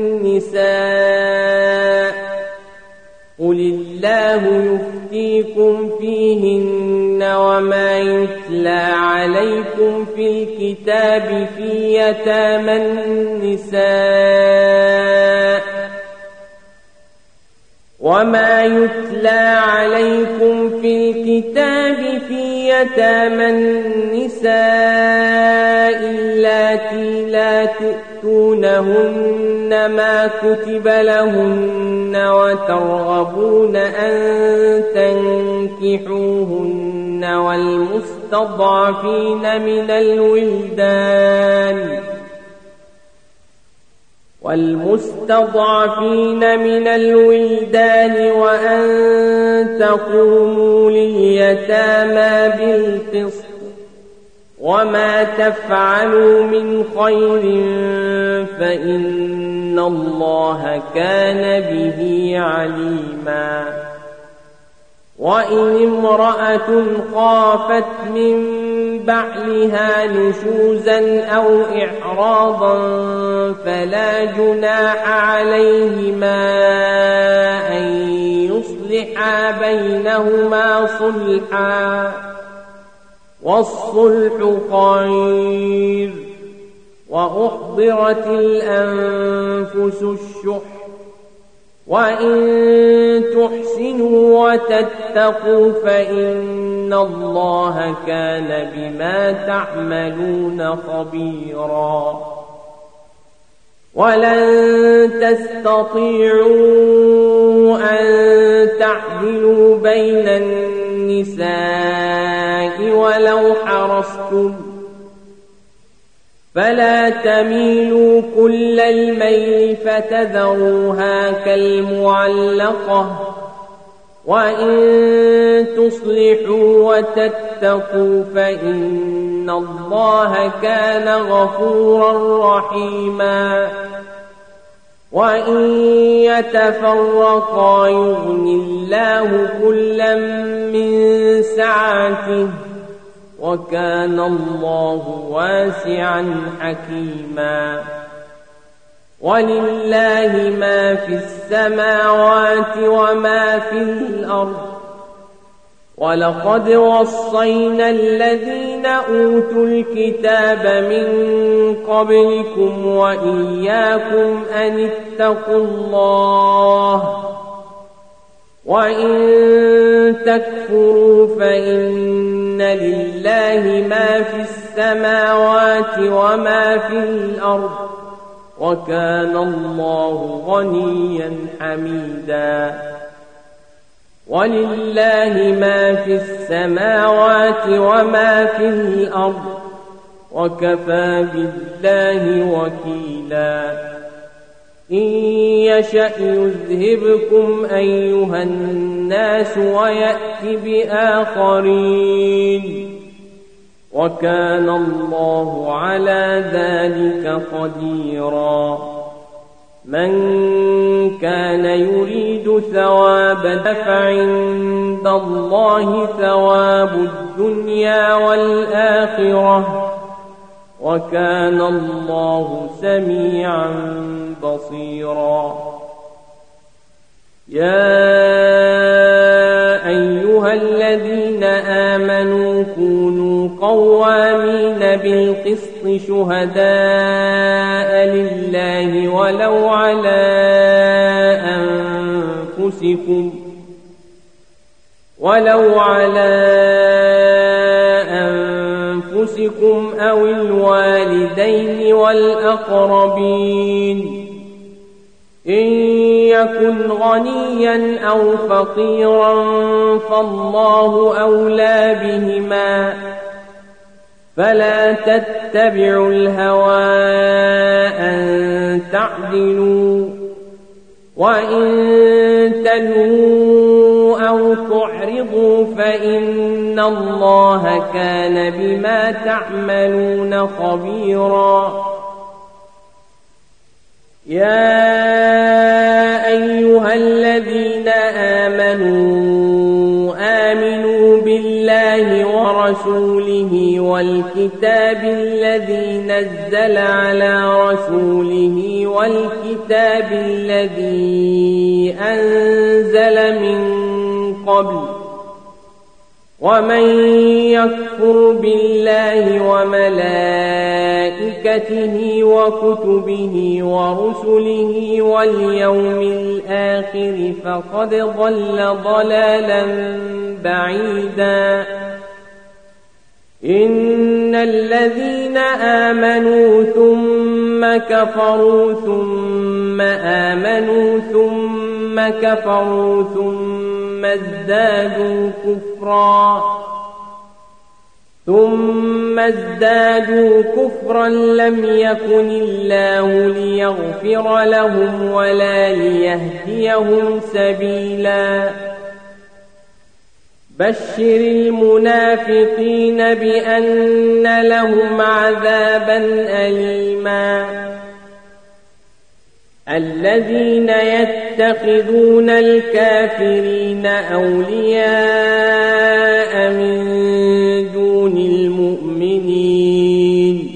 النساء قل الله يفتيكم فيهن وما يتلى عليكم في الكتاب في يتامى النساء وما يتلى عليكم في الكتاب في يتامى النساء اللاتي لا تؤتونهن ما كتب لهن وترغبون أن تنكحوهن والمستضعفين من الولدان والمستضعفين من الولدان وأن تقوموا لليتامى بالقسط وما تفعلوا من خير فإن الله كان به عليما وإن امرأة خافت من بعلها نشوزا أو إعراضا فلا جناح عليهما أن يصلحا بينهما صلحا والصلح خير وأحضرت الأنفس الشح وإن تحسنوا وتتقوا فإن الله كان بما تعملون خبيرا. ولن تستطيعوا أن تعدلوا بين النساء ولو حرصتم، فلا تميلوا كل الميل فتذروها كالمعلقة، وإن تصلحوا وتتقوا فإن الله كان غفورا رحيما. وإن يتفرقا يغن الله كلا من سعته، وكان الله واسعا حكيما. ولله ما في السماوات وما في الأرض. ولقد وصينا الذين أوتوا الكتاب من قبلكم وإياكم أن اتقوا الله، وإن تكفروا فإن لله ما في السماوات وما في الأرض، وكان الله غنيا حميدا. ولله ما في السماوات وما في الأرض، وكفى بالله وكيلا. إن يشأ يذهبكم أيها الناس ويأت بآخرين، وكان الله على ذلك قديرا. من كان يريد ثواب فعند الله ثواب الدنيا والآخرة، وكان الله سميعا بصيرا. يا أيها الذين آمنوا كونوا قوامين بالقسط شهداء لله ولو على أنفسكم ولو على أنفسكم أو الوالدين والأقربين، إن يكن غنيا أو فقيرا فالله أولى بهما، فلا تتبعوا الهوى أن تعدلوا، وإن تلووا أو تعرضوا فإن الله كان بما تعملون خبيرا. يا أيها الذين آمنوا آمنوا بالله ورسوله والكتاب الذي نزل على رسوله والكتاب الذي أنزل من قبل، ومن يكفر بالله وملائكته وكتبه ورسله واليوم الآخر فقد ضل ضلالا بعيدا. إن الذين آمنوا ثم كفروا ثم آمنوا ثم كفروا ثم ازدادوا كفرا ثم ازدادوا كفرا لم يكن الله ليغفر لهم ولا ليهديهم سبيلا. بشر المنافقين بأن لهم عذابا أليما. الذين يتخذون الكافرين أولياء من دون المؤمنين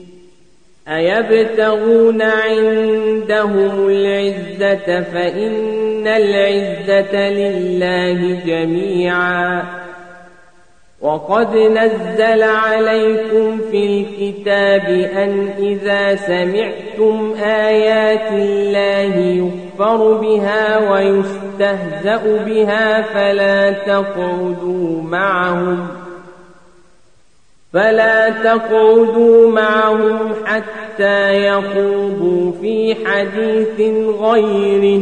أيبتغون عندهم العزة فإن العزة لله جميعا وقد نزل عليكم في الكتاب أن إذا سمعتم آيات الله يكفر بها ويستهزأ بها فلا تقعدوا معهم فلا تقعدوا معهم حتى يخوضوا في حديث غيره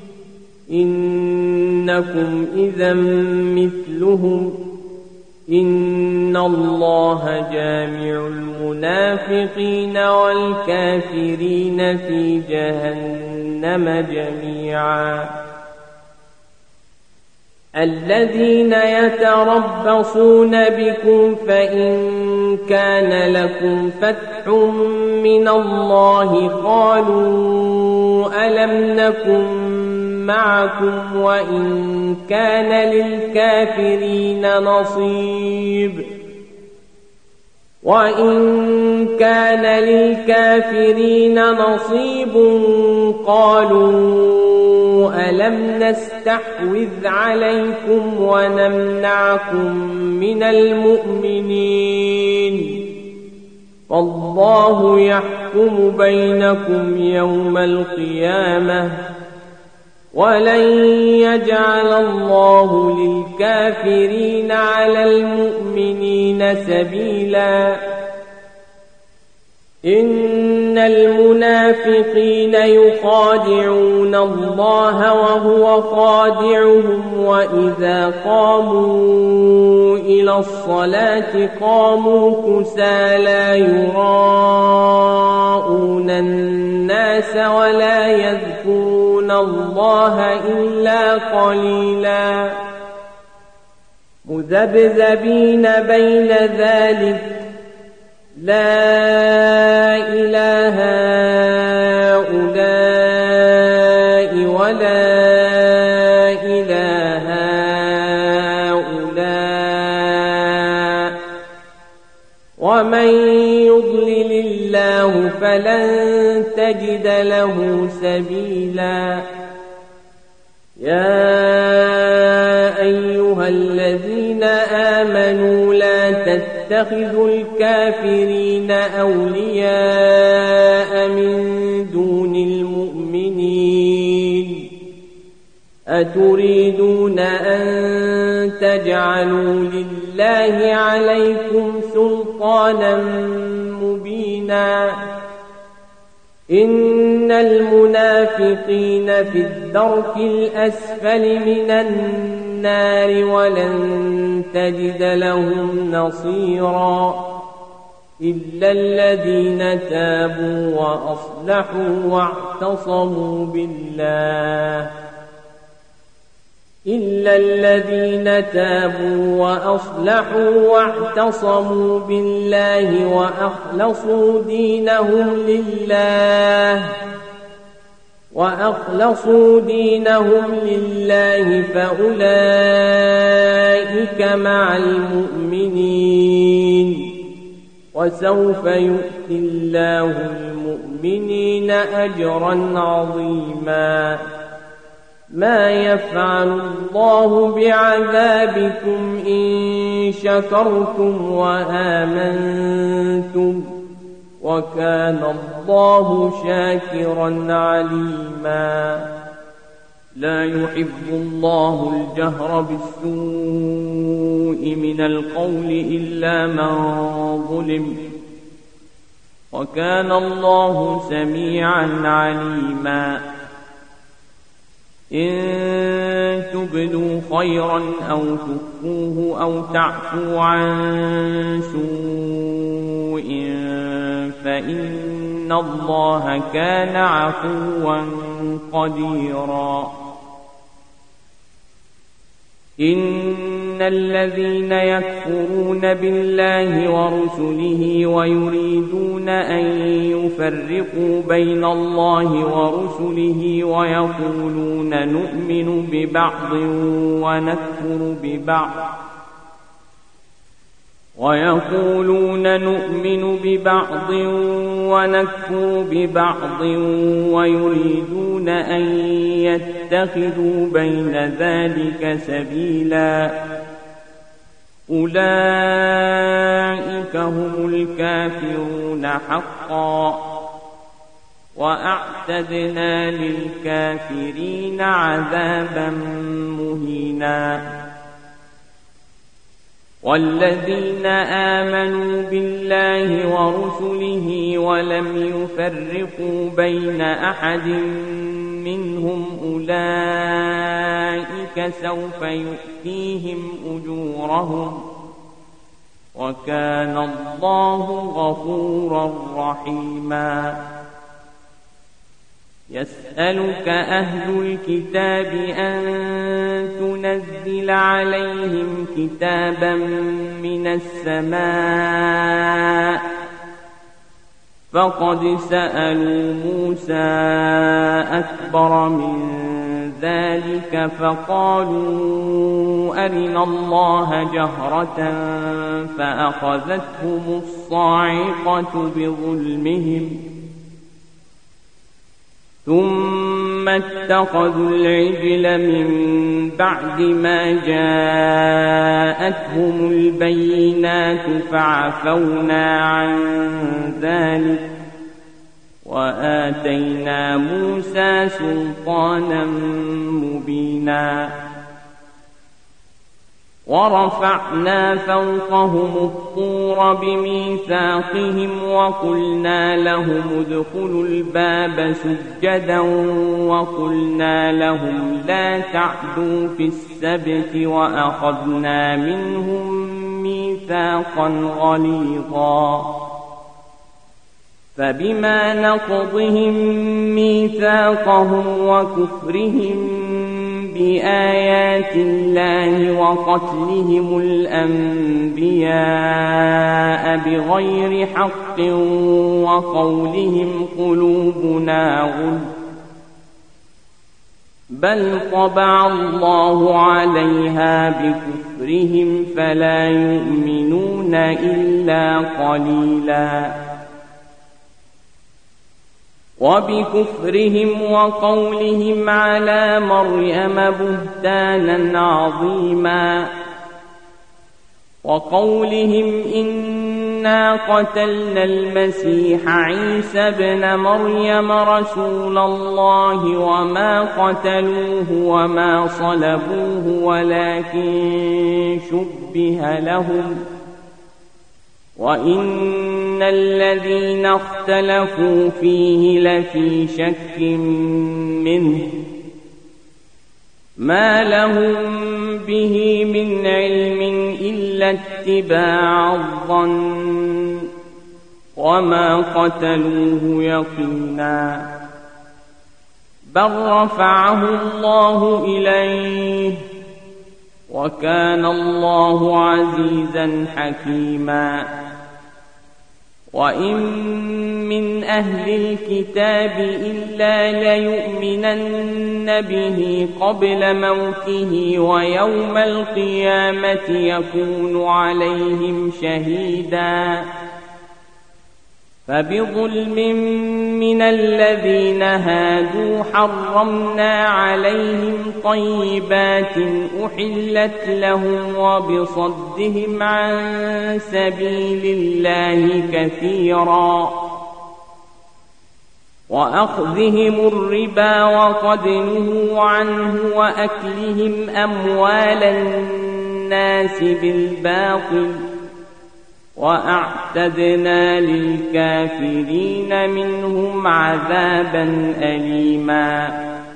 إنكم إذا مثلهم إن الله جامع المنافقين والكافرين في جهنم جميعا الذين يتربصون بكم فإن كان لكم فتح من الله قالوا ألم نكن معكم وإن كان للكافرين نصيب وإن كان للكافرين نصيب قالوا ألم نستحوذ عليكم ونمنعكم من المؤمنين فالله يحكم بينكم يوم القيامة ولن يجعل الله للكافرين على المؤمنين سبيلا إن المنافقين يخادعون الله وهو خادعهم وإذا قاموا إلى الصلاة قاموا كسالى يراءون الناس ولا يذكرون الله إلا قليلا مذبذبين بين ذلك لا إله هؤلاء ولا إله هؤلاء ومن يضلل الله فلن تجد له سبيلا يا أيها الذين آمنوا لا تتخذوا الكافرين أولياء من دون المؤمنين أتريدون أن تجعلوا لله عليكم سلطانا مبينا إن المنافقين في الدرك الأسفل من النار ولن تجد لهم نصيرا إلا الذين تابوا وأصلحوا واعتصموا بالله إلا الذين تابوا وأصلحوا واعتصموا بالله وأخلصوا دينهم لله وأخلصوا دينهم لله فأولئك مع المؤمنين وسوف يؤتي الله المؤمنين أجرا عظيما ما يفعل الله بعذابكم إن شكرتم وآمنتم وكان الله شاكرا عليما لا يحب الله الجهر بالسوء من القول إلا من ظلم وكان الله سميعا عليما إن تبدوا خيرا أو تخفوه أو تعفوا عن سوء فإن الله كان عفوا قديرا إن الذين يكفرون بالله ورسله ويريدون أن يفرقوا بين الله ورسله ويقولون نؤمن ببعض ونكفر ببعض ويقولون نؤمن ببعض ونكفر ببعض ويريدون أن يتخذوا بين ذلك سبيلا أولئك هم الكافرون حقا وأعتدنا للكافرين عذابا مهينا والذين آمنوا بالله ورسله ولم يفرقوا بين أحد منهم أولئك سوف يؤتيهم أجورهم وكان الله غفورا رحيما يسألك أهل الكتاب أن تنزل عليهم كتابا من السماء فقد سألوا موسى أكبر من ذلك فقالوا أرنا الله جهرة فأخذتهم الصاعقة بظلمهم ثم اتخذوا العجل من بعد ما جاءتهم البينات فعفونا عن ذلك وآتينا موسى سلطانا مبينا ورفعنا فوقهم الطور بميثاقهم وقلنا لهم ادخلوا الباب سجدا وقلنا لهم لا تعدوا في السبت وأخذنا منهم ميثاقا غليظا فبما نقضهم ميثاقهم وكفرهم بآيات الله وقتلهم الأنبياء بغير حق وقولهم قلوبنا غلف بل طبع الله عليها بكفرهم فلا يؤمنون إلا قليلا وبكفرهم وقولهم على مريم بهتانا عظيما وقولهم إنا قتلنا المسيح عيسى ابن مريم رسول الله وما قتلوه وما صلبوه ولكن شبه لهم وإن الذين اختلفوا فيه لفي شك منه ما لهم به من علم إلا اتباع الظن وما قتلوه يقينا بل رفعه الله إليه وكان الله عزيزا حكيما وإن من أهل الكتاب إلا ليؤمنن به قبل موته ويوم القيامة يكون عليهم شهيدا فبظلم من الذين هادوا حرمنا عليهم طيبات أحلت لهم وبصدهم عن سبيل الله كثيرا وأخذهم الربا وقد نهوا عنه وأكلهم أموال الناس بالباطل وأعتدنا للكافرين منهم عذابا أليما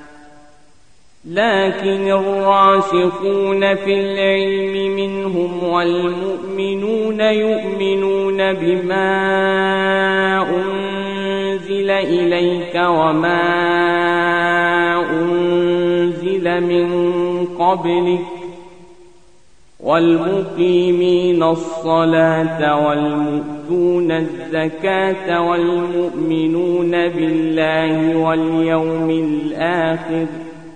لكن الراسخون في العلم منهم والمؤمنون يؤمنون بما أنزل إليك وما أنزل من قبلك والمقيمين الصلاة والمؤتون الزكاة والمؤمنون بالله واليوم الآخر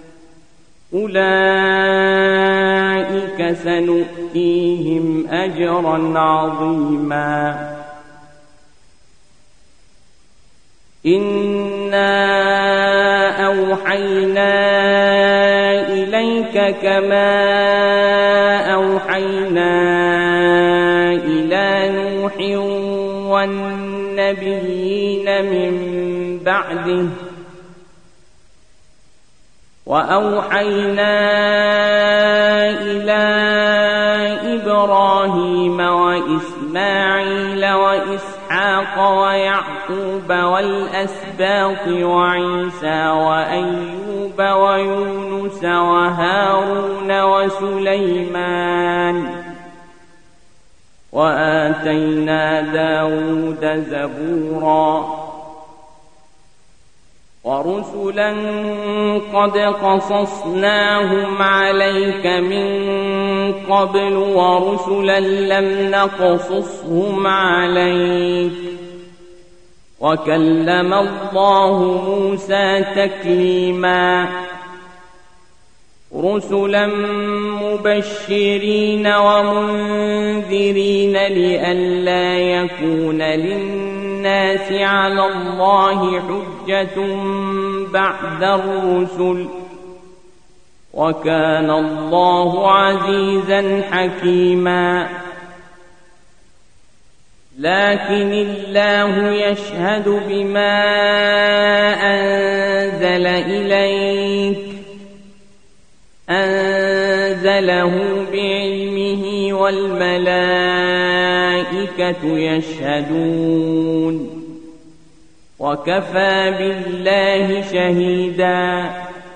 أولئك سنؤتيهم أجرا عظيما إنا أوحينا إليك كما أوحينا والنبيين من بعده وأوحينا إلى إبراهيم وإسماعيل وإسحاق ويعقوب والأسباط وعيسى وأيوب ويونس وهارون وسليمان وآتينا داود زبورا ورسلا قد قصصناهم عليك من قبل ورسلا لم نقصصهم عليك وكلم الله موسى تكليما رسلا مبشرين ومنذرين لئلا يكون للناس على الله حجة بعد الرسل وكان الله عزيزا حكيما لكن الله يشهد بما أنزل إليك أنزله بعلمه والملائكة يشهدون وكفى بالله شهيدا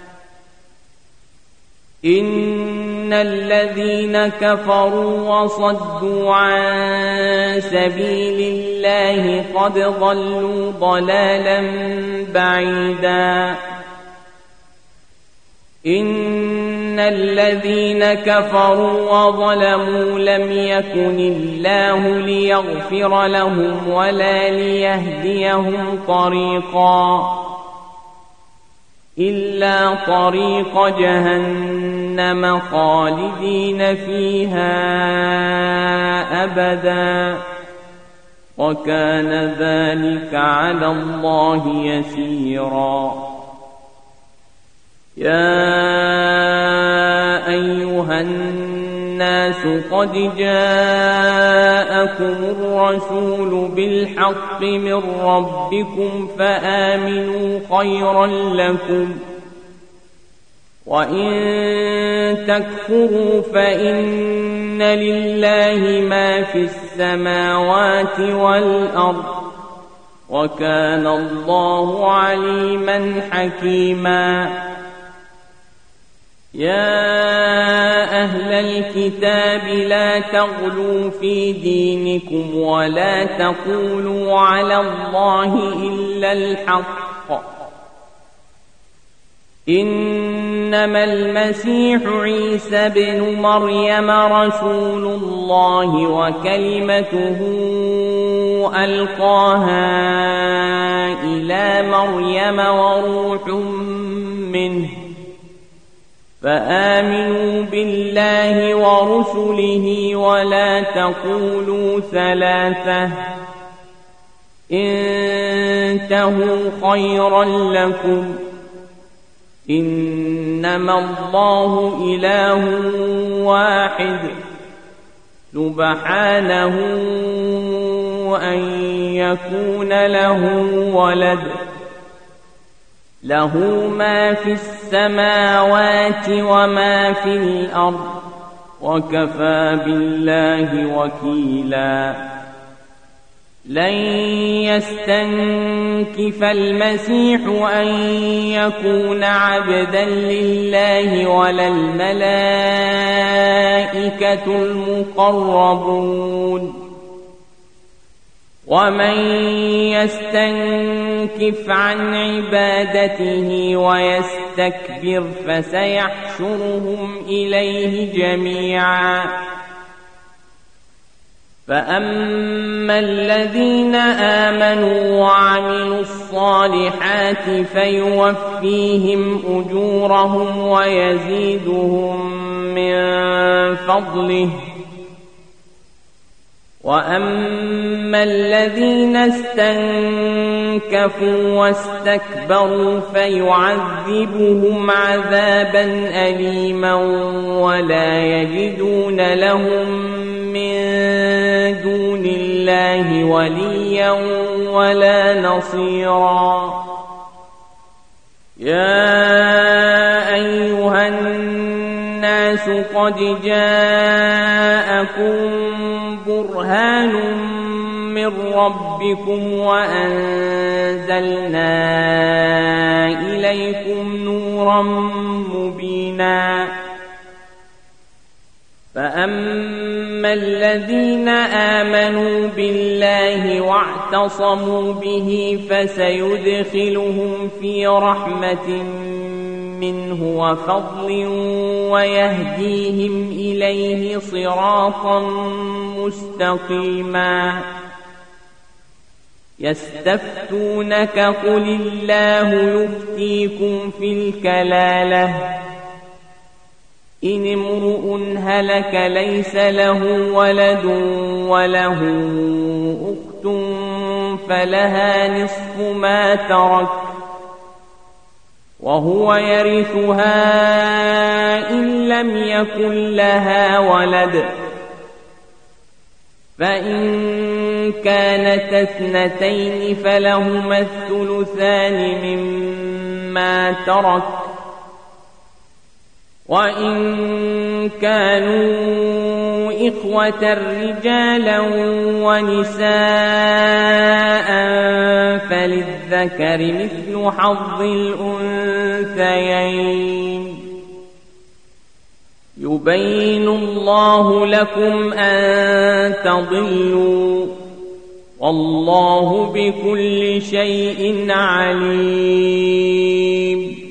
إن الذين كفروا وصدوا عن سبيل الله قد ضلوا ضلالا بعيدا إن الذين كفروا وظلموا لم يكن الله ليغفر لهم ولا ليهديهم طريقا إلا طريق جهنم خالدين فيها أبدا وكان ذلك على الله يسيرا يا أيها الناس قد جاءكم الرسول بالحق من ربكم فآمنوا خيرا لكم وإن تكفروا فإن لله ما في السماوات والأرض وكان الله عليما حكيما يا أهل الكتاب لا تغلوا في دينكم ولا تقولوا على الله إلا الحق إنما المسيح عيسى بن مريم رسول الله وكلمته ألقاها إلى مريم وروح منه فآمنوا بالله ورسله ولا تقولوا ثلاثة انتهوا خيرا لكم إنما الله إله واحد سبحانه أن يكون له ولد له ما في السماوات وما في الأرض وكفى بالله وكيلا لن يستنكف المسيح أن يكون عبدا لله ولا الملائكة المقربون ومن يستنكف عن عبادته ويستكبر فسيحشرهم إليه جميعا فأما الذين آمنوا وعملوا الصالحات فيوفيهم أجورهم ويزيدهم من فضله وأما الذين استنكفوا واستكبروا فيعذبهم عذابا أليما ولا يجدون لهم من دون الله وليا ولا نصيرا. يا أيها الناس قد جاءكم برهان من ربكم وأنزلنا إليكم نورا مبينا. فأما الذين آمنوا بالله واعتصموا به فسيدخلهم في رحمة منه وفضل ويهديهم إليه صراطا مستقيما. يستفتونك قل الله يفتيكم في الكلالة إن امرؤ هلك ليس له ولد وله أخت فلها نصف ما ترك وهو يرثها إن لم يكن لها ولد، فإن كانت اثنتين فلهما الثلثان مما ترك، وإن كانوا إخوة رجالا ونساء فللذكر مثل حظ الأنثيين. يبين الله لكم أن تضلوا والله بكل شيء عليم.